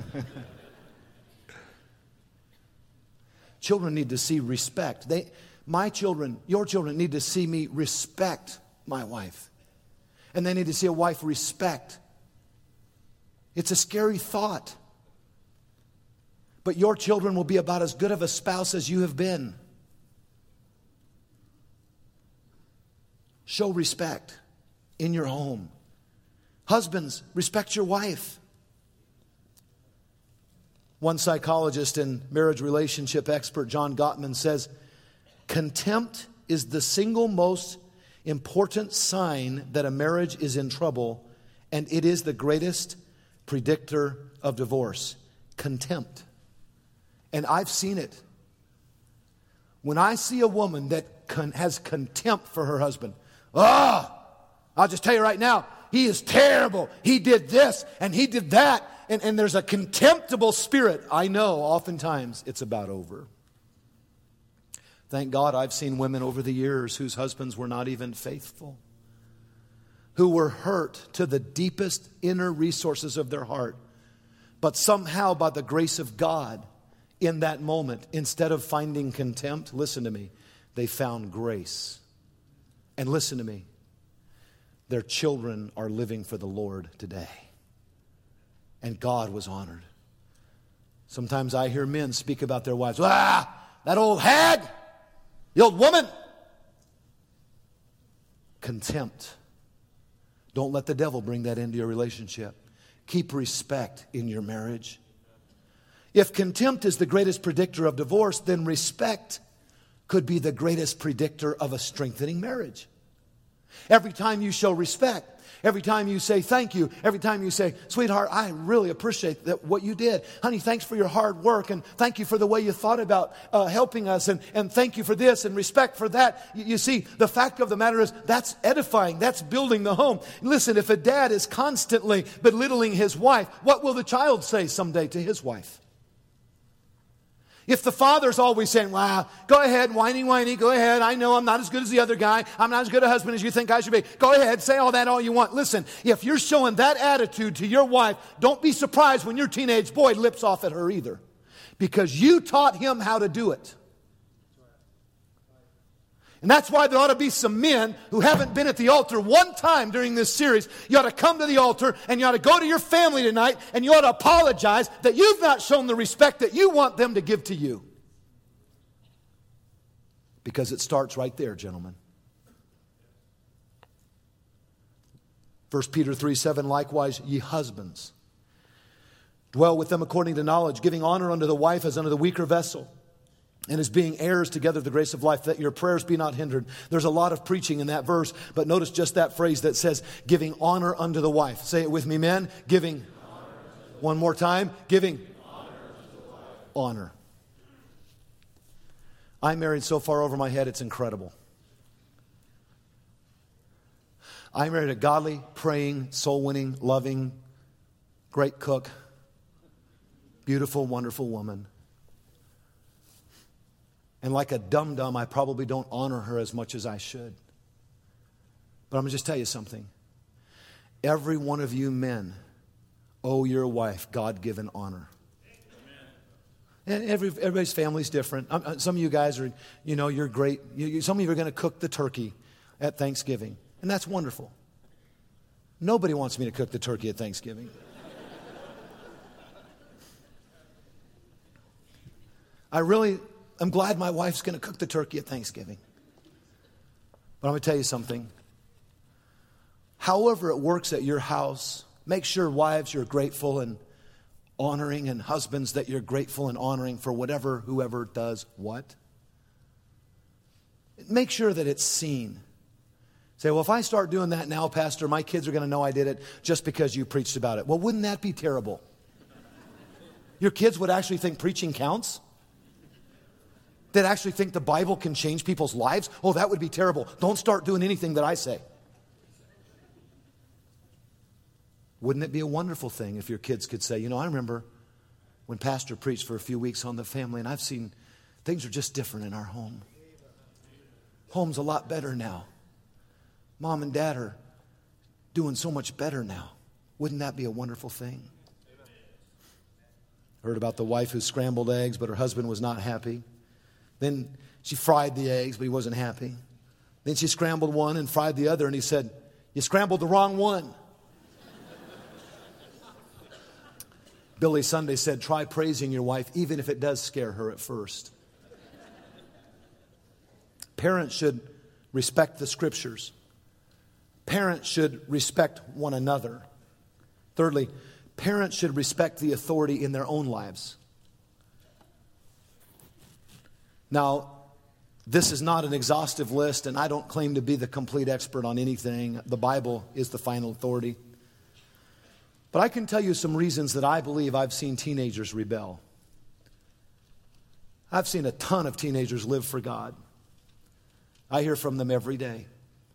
S1: Children need to see respect. My children, your children need to see me respect my wife. And they need to see a wife respect. It's a scary thought. But your children will be about as good of a spouse as you have been. Show respect in your home. Husbands, respect your wife. One psychologist and marriage relationship expert, John Gottman, says, contempt is the single most important sign that a marriage is in trouble, and it is the greatest predictor of divorce. Contempt. And I've seen it. When I see a woman that has contempt for her husband, I'll just tell you right now, he is terrible. He did this and he did that. And there's a contemptible spirit. I know oftentimes it's about over. Thank God I've seen women over the years whose husbands were not even faithful, who were hurt to the deepest inner resources of their heart. But somehow by the grace of God in that moment, instead of finding contempt, listen to me, they found grace. And listen to me, their children are living for the Lord today. And God was honored. Sometimes I hear men speak about their wives. That old hag, the old woman. Contempt. Don't let the devil bring that into your relationship. Keep respect in your marriage. If contempt is the greatest predictor of divorce, then respect could be the greatest predictor of a strengthening marriage. Every time you show respect, every time you say thank you, every time you say, sweetheart, I really appreciate what you did. Honey, thanks for your hard work, and thank you for the way you thought about helping us, and thank you for this, and respect for that. You see, the fact of the matter is that's edifying. That's building the home. Listen, if a dad is constantly belittling his wife, what will the child say someday to his wife? If the father's always saying, wow, go ahead, whiny, go ahead. I know I'm not as good as the other guy. I'm not as good a husband as you think I should be. Go ahead, say all that all you want. Listen, if you're showing that attitude to your wife, don't be surprised when your teenage boy lips off at her either. Because you taught him how to do it. And that's why there ought to be some men who haven't been at the altar one time during this series. You ought to come to the altar, and you ought to go to your family tonight, and you ought to apologize that you've not shown the respect that you want them to give to you. Because it starts right there, gentlemen. 1 Peter 3:7, likewise, ye husbands, dwell with them according to knowledge, giving honor unto the wife as unto the weaker vessel, and as being heirs together of the grace of life, that your prayers be not hindered. There's a lot of preaching in that verse, but notice just that phrase that says, giving honor unto the wife. Say it with me, men. Giving. One more time. Giving. Honor. I'm married so far over my head, it's incredible. I married a godly, praying, soul-winning, loving, great cook, beautiful, wonderful woman. And like a dum-dum, I probably don't honor her as much as I should. But I'm going to just tell you something. Every one of you men owe your wife God-given honor. Amen. And everybody's family is different. Some of you guys are, you're great. Some of you are going to cook the turkey at Thanksgiving. And that's wonderful. Nobody wants me to cook the turkey at Thanksgiving. I'm glad my wife's going to cook the turkey at Thanksgiving. But I'm going to tell you something. However it works at your house, make sure, wives, you're grateful and honoring, and husbands, that you're grateful and honoring for whoever does what. Make sure that it's seen. Say, well, if I start doing that now, Pastor, my kids are going to know I did it just because you preached about it. Well, wouldn't that be terrible? Your kids would actually think preaching counts? That actually think the Bible can change people's lives? Oh, that would be terrible. Don't start doing anything that I say. Wouldn't it be a wonderful thing if your kids could say, I remember when Pastor preached for a few weeks on the family, and I've seen things are just different in our home. Home's a lot better now. Mom and Dad are doing so much better now. Wouldn't that be a wonderful thing? Heard about the wife who scrambled eggs, but her husband was not happy. Then she fried the eggs, but he wasn't happy. Then she scrambled one and fried the other, and he said, you scrambled the wrong one. Billy Sunday said, try praising your wife, even if it does scare her at first. Parents should respect the scriptures. Parents should respect one another. Thirdly, parents should respect the authority in their own lives. Now, this is not an exhaustive list, and I don't claim to be the complete expert on anything. The Bible is the final authority. But I can tell you some reasons that I believe I've seen teenagers rebel. I've seen a ton of teenagers live for God. I hear from them every day.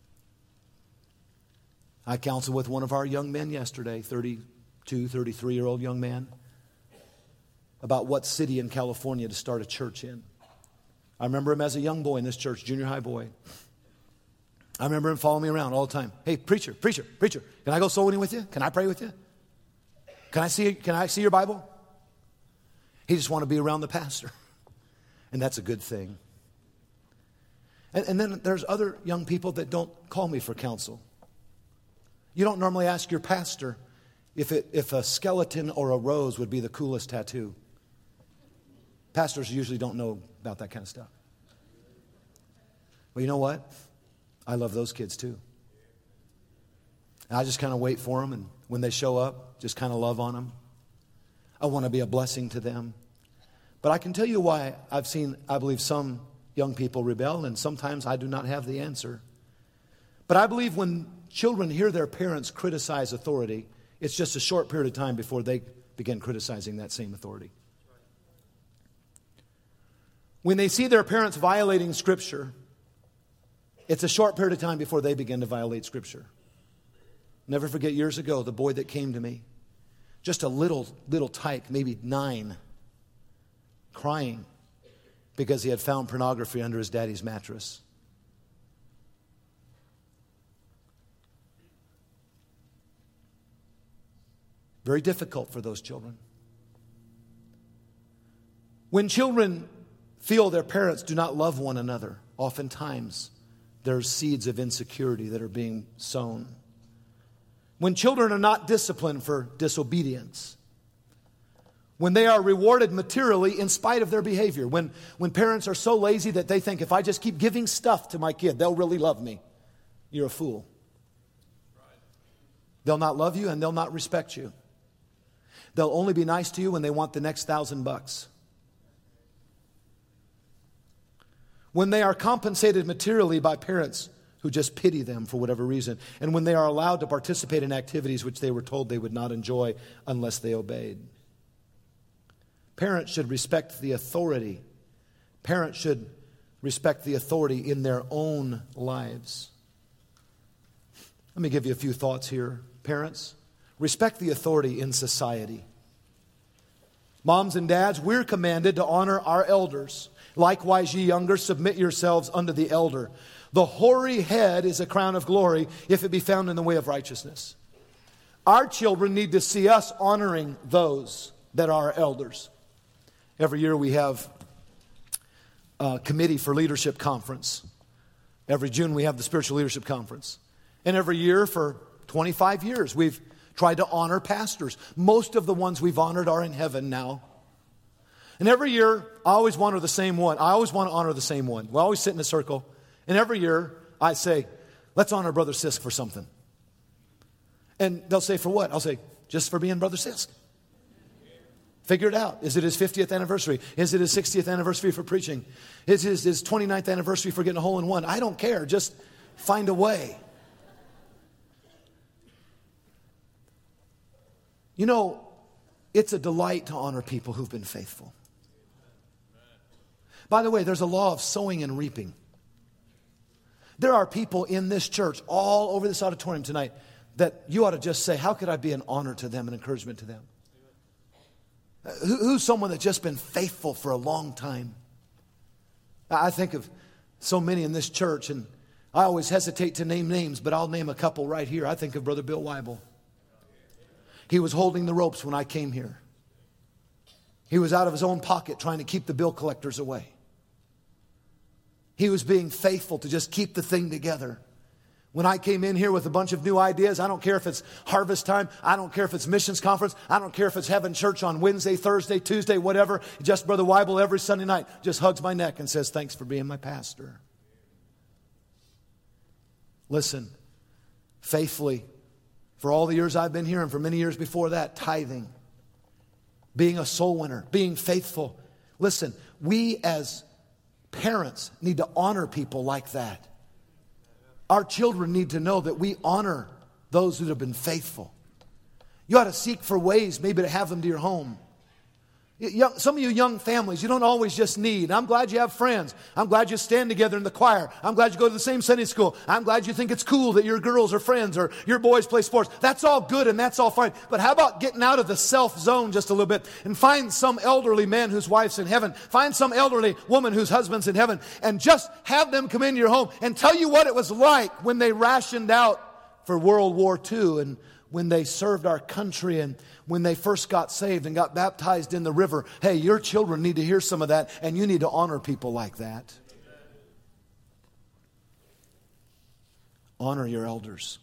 S1: I counseled with one of our young men yesterday, 32, 33-year-old young man, about what city in California to start a church in. I remember him as a young boy in this church, junior high boy. I remember him following me around all the time. Hey, preacher, can I go soul winning with you? Can I pray with you? Can I see your Bible? He just wanted to be around the pastor. And that's a good thing. And then there's other young people that don't call me for counsel. You don't normally ask your pastor if a skeleton or a rose would be the coolest tattoo. Pastors usually don't know about that kind of stuff. But you know what? I love those kids too. And I just kind of wait for them, and when they show up, just kind of love on them. I want to be a blessing to them. But I can tell you why I've seen, I believe, some young people rebel, and sometimes I do not have the answer. But I believe when children hear their parents criticize authority, it's just a short period of time before they begin criticizing that same authority. When they see their parents violating Scripture, it's a short period of time before they begin to violate Scripture. Never forget years ago, the boy that came to me, just a little tyke, maybe 9, crying because he had found pornography under his daddy's mattress. Very difficult for those children. When children feel their parents do not love one another, oftentimes there's seeds of insecurity that are being sown. When children are not disciplined for disobedience, when they are rewarded materially in spite of their behavior, when parents are so lazy that they think if I just keep giving stuff to my kid, they'll really love me, you're a fool. They'll not love you and they'll not respect you. They'll only be nice to you when they want the next $1,000. When they are compensated materially by parents who just pity them for whatever reason, and when they are allowed to participate in activities which they were told they would not enjoy unless they obeyed. Parents should respect the authority. Parents should respect the authority in their own lives. Let me give you a few thoughts here. Parents, respect the authority in society. Moms and dads, we're commanded to honor our elders. Likewise, ye younger, submit yourselves unto the elder. The hoary head is a crown of glory if it be found in the way of righteousness. Our children need to see us honoring those that are elders. Every year we have a committee for leadership conference. Every June we have the spiritual leadership conference. And every year for 25 years we've tried to honor pastors. Most of the ones we've honored are in heaven now. And every year I always honor the same one. I always want to honor the same one. We always sit in a circle. And every year I say, let's honor Brother Sisk for something. And they'll say, for what? I'll say, just for being Brother Sisk. Figure it out. Is it his 50th anniversary? Is it his 60th anniversary for preaching? Is it his 29th anniversary for getting a hole in one? I don't care. Just find a way. You know, it's a delight to honor people who've been faithful. By the way, there's a law of sowing and reaping. There are people in this church, all over this auditorium tonight, that you ought to just say, how could I be an honor to them, an encouragement to them? Who's someone that's just been faithful for a long time? I think of so many in this church, and I always hesitate to name names, but I'll name a couple right here. I think of Brother Bill Weibel. He was holding the ropes when I came here. He was out of his own pocket trying to keep the bill collectors away. He was being faithful to just keep the thing together. When I came in here with a bunch of new ideas, I don't care if it's harvest time, I don't care if it's missions conference, I don't care if it's having church on Wednesday, Thursday, Tuesday, whatever. Just Brother Weibel every Sunday night just hugs my neck and says, thanks for being my pastor. Listen, faithfully, for all the years I've been here and for many years before that, tithing, being a soul winner, being faithful. Listen, we as parents need to honor people like that. Our children need to know that we honor those who have been faithful. You ought to seek for ways maybe to have them to your home. Some of you young families, you don't always just need. I'm glad you have friends. I'm glad you stand together in the choir. I'm glad you go to the same Sunday school. I'm glad you think it's cool that your girls are friends or your boys play sports. That's all good and that's all fine. But how about getting out of the self zone just a little bit and find some elderly man whose wife's in heaven. Find some elderly woman whose husband's in heaven and just have them come into your home and tell you what it was like when they rationed out for World War II and when they served our country and when they first got saved and got baptized in the river. Hey, your children need to hear some of that, and you need to honor people like that. Honor your elders.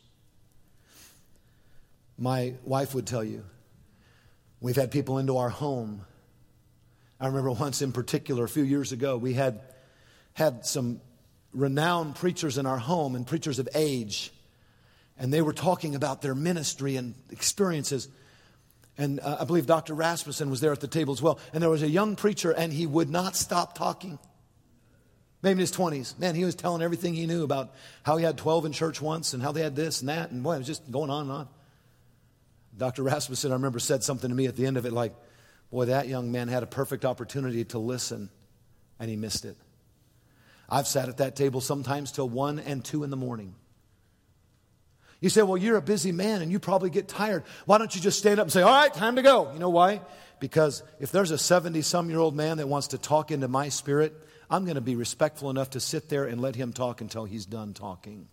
S1: My wife would tell you, we've had people into our home. I remember once in particular, a few years ago, we had some renowned preachers in our home and preachers of age. And they were talking about their ministry and experiences. And I believe Dr. Rasmussen was there at the table as well. And there was a young preacher, and he would not stop talking. Maybe in his 20s. Man, he was telling everything he knew about how he had 12 in church once and how they had this and that. And boy, it was just going on and on. Dr. Rasmussen, I remember, said something to me at the end of it like, boy, that young man had a perfect opportunity to listen, and he missed it. I've sat at that table sometimes till 1 and 2 in the morning. You say, well, you're a busy man and you probably get tired. Why don't you just stand up and say, all right, time to go? You know why? Because if there's a 70-some-year-old man that wants to talk into my spirit, I'm going to be respectful enough to sit there and let him talk until he's done talking.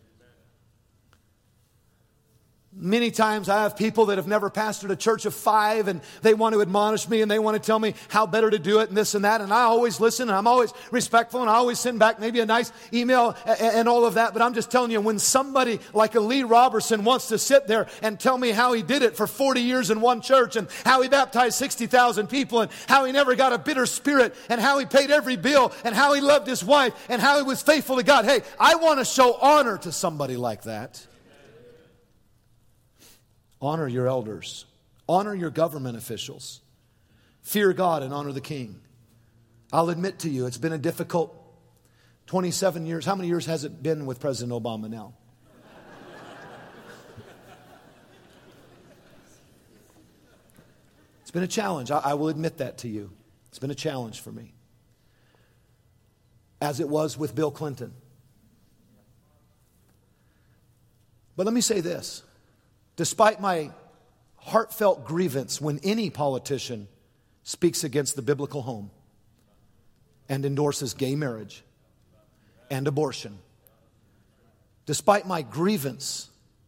S1: Many times I have people that have never pastored a church of 5 and they want to admonish me and they want to tell me how better to do it and this and that. And I always listen and I'm always respectful and I always send back maybe a nice email and all of that. But I'm just telling you, when somebody like a Lee Robertson wants to sit there and tell me how he did it for 40 years in one church and how he baptized 60,000 people and how he never got a bitter spirit and how he paid every bill and how he loved his wife and how he was faithful to God. Hey, I want to show honor to somebody like that. Honor your elders. Honor your government officials. Fear God and honor the king. I'll admit to you, it's been a difficult 27 years. How many years has it been with President Obama now? It's been a challenge. I will admit that to you. It's been a challenge for me. As it was with Bill Clinton. But let me say this. Despite my heartfelt grievance when any politician speaks against the biblical home and endorses gay marriage and abortion, despite my grievance,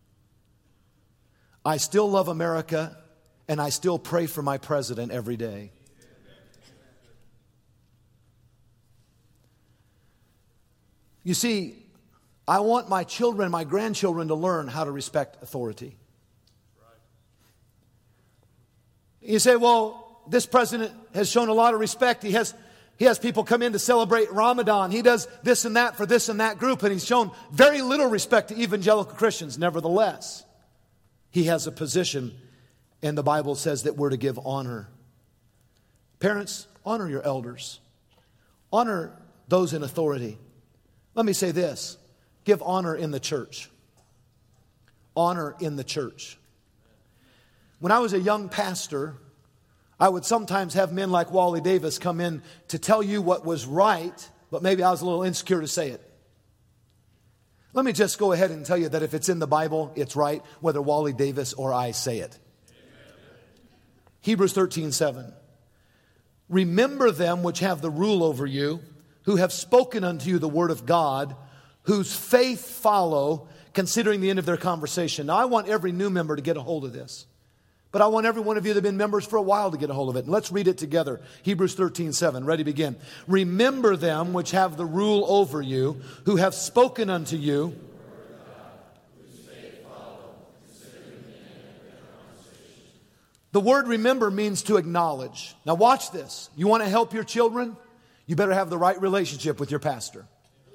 S1: I still love America and I still pray for my president every day. You see, I want my children, my grandchildren to learn how to respect authority. You say, well, this president has shown a lot of respect. He has people come in to celebrate Ramadan. He does this and that for this and that group, and he's shown very little respect to evangelical Christians. Nevertheless, he has a position, and the Bible says that we're to give honor. Parents, honor your elders. Honor those in authority. Let me say this. Give honor in the church. Honor in the church. When I was a young pastor, I would sometimes have men like Wally Davis come in to tell you what was right, but maybe I was a little insecure to say it. Let me just go ahead and tell you that if it's in the Bible, it's right, whether Wally Davis or I say it. Hebrews 13:7. Remember them which have the rule over you, who have spoken unto you the word of God, whose faith follow, considering the end of their conversation. Now, I want every new member to get a hold of this. But I want every one of you that have been members for a while to get a hold of it. And let's read it together. Hebrews 13:7. Ready, begin. Remember them which have the rule over you, who have spoken unto you. The word remember means to acknowledge. Now watch this. You want to help your children? You better have the right relationship with your pastor.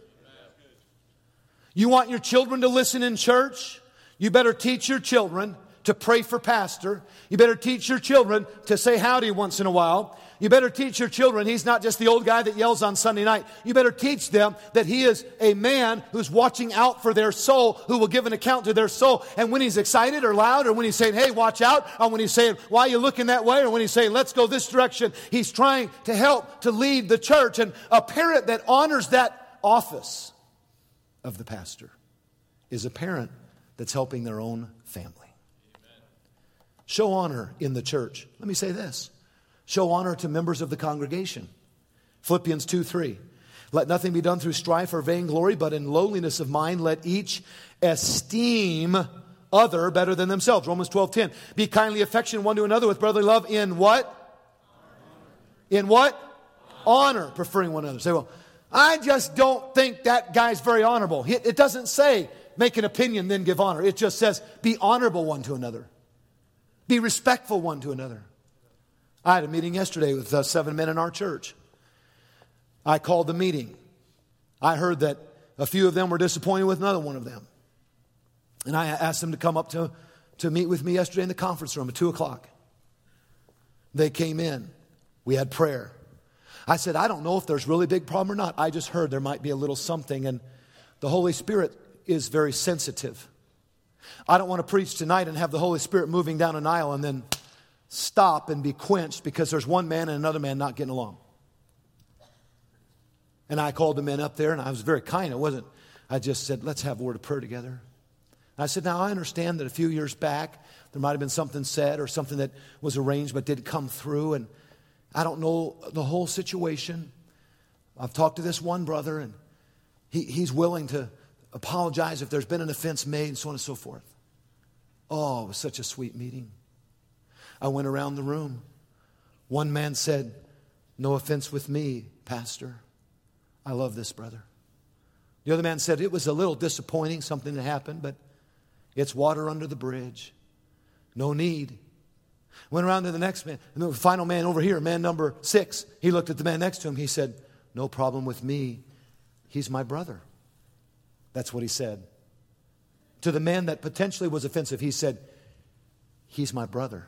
S1: You want your children to listen in church? You better teach your children to pray for pastor. You better teach your children to say howdy once in a while. You better teach your children he's not just the old guy that yells on Sunday night. You better teach them that he is a man who's watching out for their soul, who will give an account to their soul. And when he's excited or loud, or when he's saying, hey, watch out, or when he's saying, why are you looking that way, or when he's saying, let's go this direction, he's trying to help to lead the church. And a parent that honors that office of the pastor is a parent that's helping their own family. Show honor in the church. Let me say this. Show honor to members of the congregation. Philippians 2:3. Let nothing be done through strife or vainglory, but in lowliness of mind, let each esteem other better than themselves. Romans 12:10. Be kindly affectionate one to another with brotherly love in what? In what? Honor. Preferring one another. Say, well, I just don't think that guy's very honorable. It doesn't say make an opinion, then give honor. It just says, be honorable one to another. Be respectful one to another. I had a meeting yesterday with 7 men in our church. I called the meeting. I heard that a few of them were disappointed with another one of them. And I asked them to come up to meet with me yesterday in the conference room at 2 o'clock. They came in. We had prayer. I said, I don't know if there's really a big problem or not. I just heard there might be a little something. And the Holy Spirit is very sensitive. I don't want to preach tonight and have the Holy Spirit moving down an aisle and then stop and be quenched because there's one man and another man not getting along. And I called the men up there, and I was very kind. I just said, let's have a word of prayer together. And I said, now I understand that a few years back, there might have been something said or something that was arranged but didn't come through. And I don't know the whole situation. I've talked to this one brother, and he's willing to apologize if there's been an offense made and so on and so forth. Oh, it was such a sweet meeting. I went around the room. One man said, no offense with me, Pastor. I love this brother. The other man said, it was a little disappointing, something that happened, but it's water under the bridge. No need. Went around to the next man. And the final man over here, man number 6, he looked at the man next to him. He said, no problem with me. He's my brother. That's what he said. To the man that potentially was offensive, he said, he's my brother.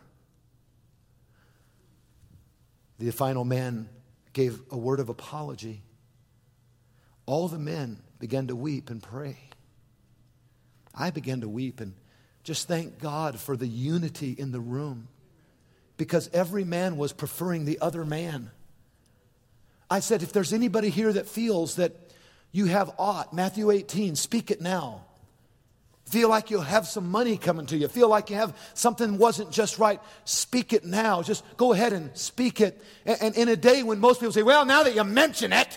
S1: The final man gave a word of apology. All the men began to weep and pray. I began to weep and just thank God for the unity in the room, because every man was preferring the other man. I said, if there's anybody here that feels that you have aught, Matthew 18, speak it now. Feel like you'll have some money coming to you. Feel like you have something wasn't just right. Speak it now. Just go ahead and speak it. And in a day when most people say, well, now that you mention it,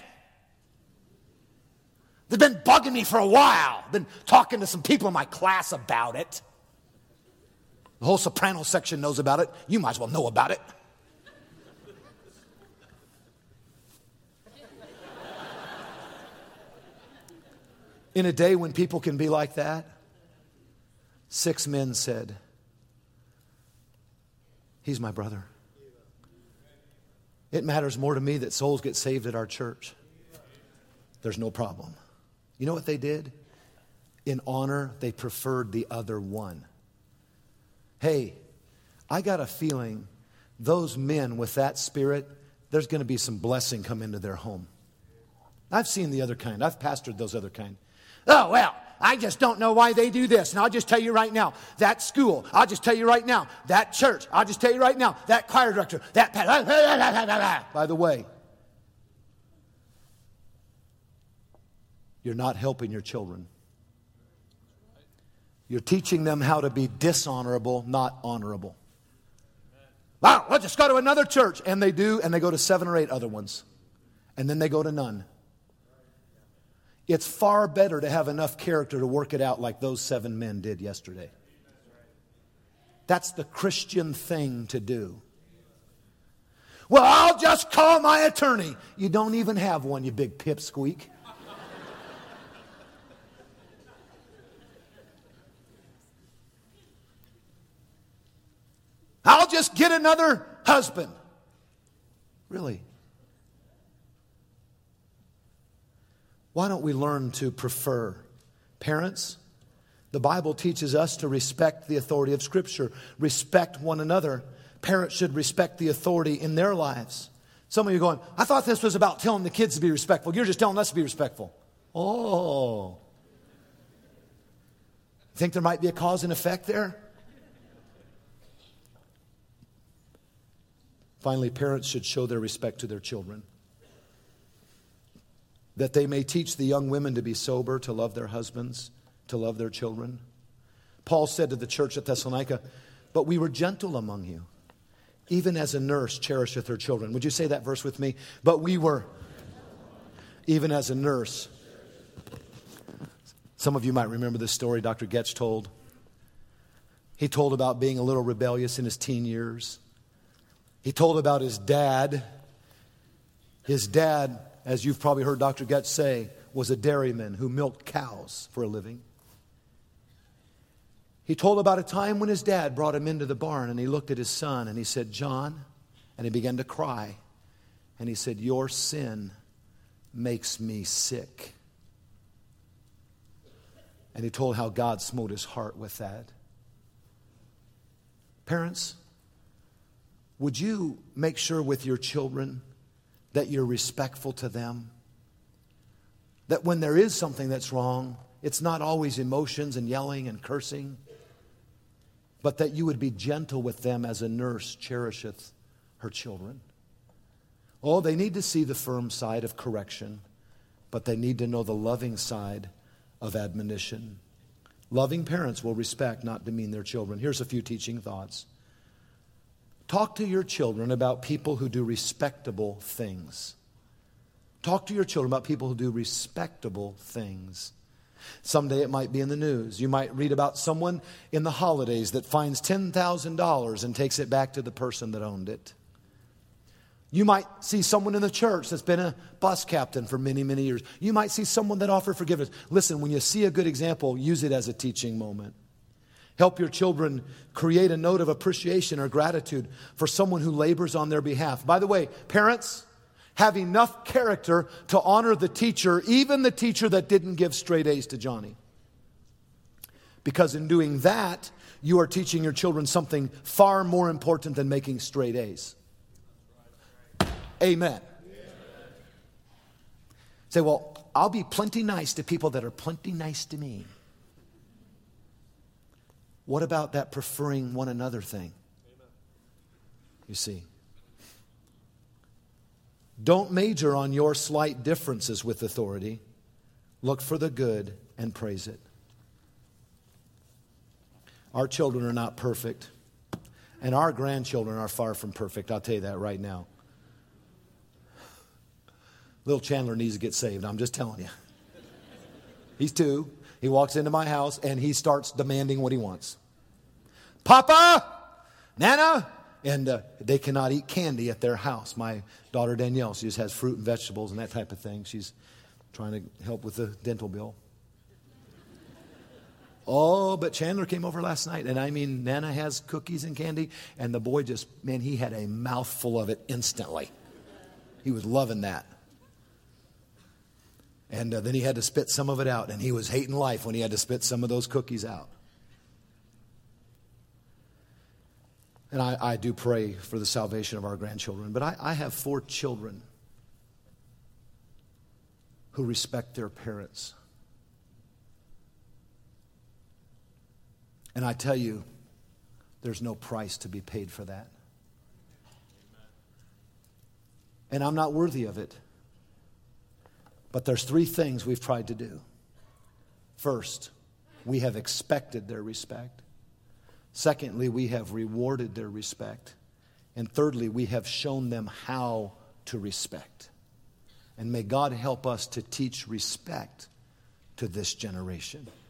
S1: they've been bugging me for a while. Been talking to some people in my class about it. The whole soprano section knows about it. You might as well know about it. In a day when people can be like that, 6 men said, he's my brother. It matters more to me that souls get saved at our church. There's no problem. You know what they did? In honor, they preferred the other one. Hey, I got a feeling those men with that spirit, there's going to be some blessing come into their home. I've seen the other kind. I've pastored those other kind. Oh, well, I just don't know why they do this. And I'll just tell you right now, that school, I'll just tell you right now, that church, I'll just tell you right now, that choir director, that pastor. By the way, you're not helping your children. You're teaching them how to be dishonorable, not honorable. Wow, let's just go to another church. And they do, and they go to 7 or 8 other ones. And then they go to none. It's far better to have enough character to work it out like those 7 men did yesterday. That's the Christian thing to do. Well, I'll just call my attorney. You don't even have one, you big pipsqueak. I'll just get another husband. Really? Why don't we learn to prefer? Parents, the Bible teaches us to respect the authority of Scripture. Respect one another. Parents should respect the authority in their lives. Some of you are going, I thought this was about telling the kids to be respectful. You're just telling us to be respectful. Oh. Think there might be a cause and effect there? Finally, parents should show their respect to their children, that they may teach the young women to be sober, to love their husbands, to love their children. Paul said to the church at Thessalonica, but we were gentle among you, even as a nurse cherisheth her children. Would you say that verse with me? But we were, even as a nurse. Some of you might remember this story Dr. Getch told. He told about being a little rebellious in his teen years. He told about his dad. His dad, as you've probably heard Dr. Getch say, was a dairyman who milked cows for a living. He told about a time when his dad brought him into the barn and he looked at his son and he said, "John," and he began to cry. And he said, "Your sin makes me sick." And he told how God smote his heart with that. Parents, would you make sure with your children that you're respectful to them? That when there is something that's wrong, it's not always emotions and yelling and cursing, but that you would be gentle with them as a nurse cherisheth her children. Oh, they need to see the firm side of correction, but they need to know the loving side of admonition. Loving parents will respect, not demean their children. Here's a few teaching thoughts. Talk to your children about people who do respectable things. Talk to your children about people who do respectable things. Someday it might be in the news. You might read about someone in the holidays that finds $10,000 and takes it back to the person that owned it. You might see someone in the church that's been a bus captain for many, many years. You might see someone that offered forgiveness. Listen, when you see a good example, use it as a teaching moment. Help your children create a note of appreciation or gratitude for someone who labors on their behalf. By the way, parents, have enough character to honor the teacher, even the teacher that didn't give straight A's to Johnny. Because in doing that, you are teaching your children something far more important than making straight A's. Amen. Say, well, I'll be plenty nice to people that are plenty nice to me. What about that preferring one another thing? You see. Don't major on your slight differences with authority. Look for the good and praise it. Our children are not perfect, and our grandchildren are far from perfect. I'll tell you that right now. Little Chandler needs to get saved. I'm just telling you. He's 2. He walks into my house, and he starts demanding what he wants. Papa! Nana! And they cannot eat candy at their house. My daughter Danielle, she just has fruit and vegetables and that type of thing. She's trying to help with the dental bill. Oh, but Chandler came over last night. And I mean, Nana has cookies and candy. And the boy just, man, he had a mouthful of it instantly. He was loving that. And then he had to spit some of it out. And he was hating life when he had to spit some of those cookies out. And I do pray for the salvation of our grandchildren. But I have 4 children who respect their parents. And I tell you, there's no price to be paid for that. And I'm not worthy of it. But there's 3 things we've tried to do. First, we have expected their respect. Secondly, we have rewarded their respect. And thirdly, we have shown them how to respect. And may God help us to teach respect to this generation.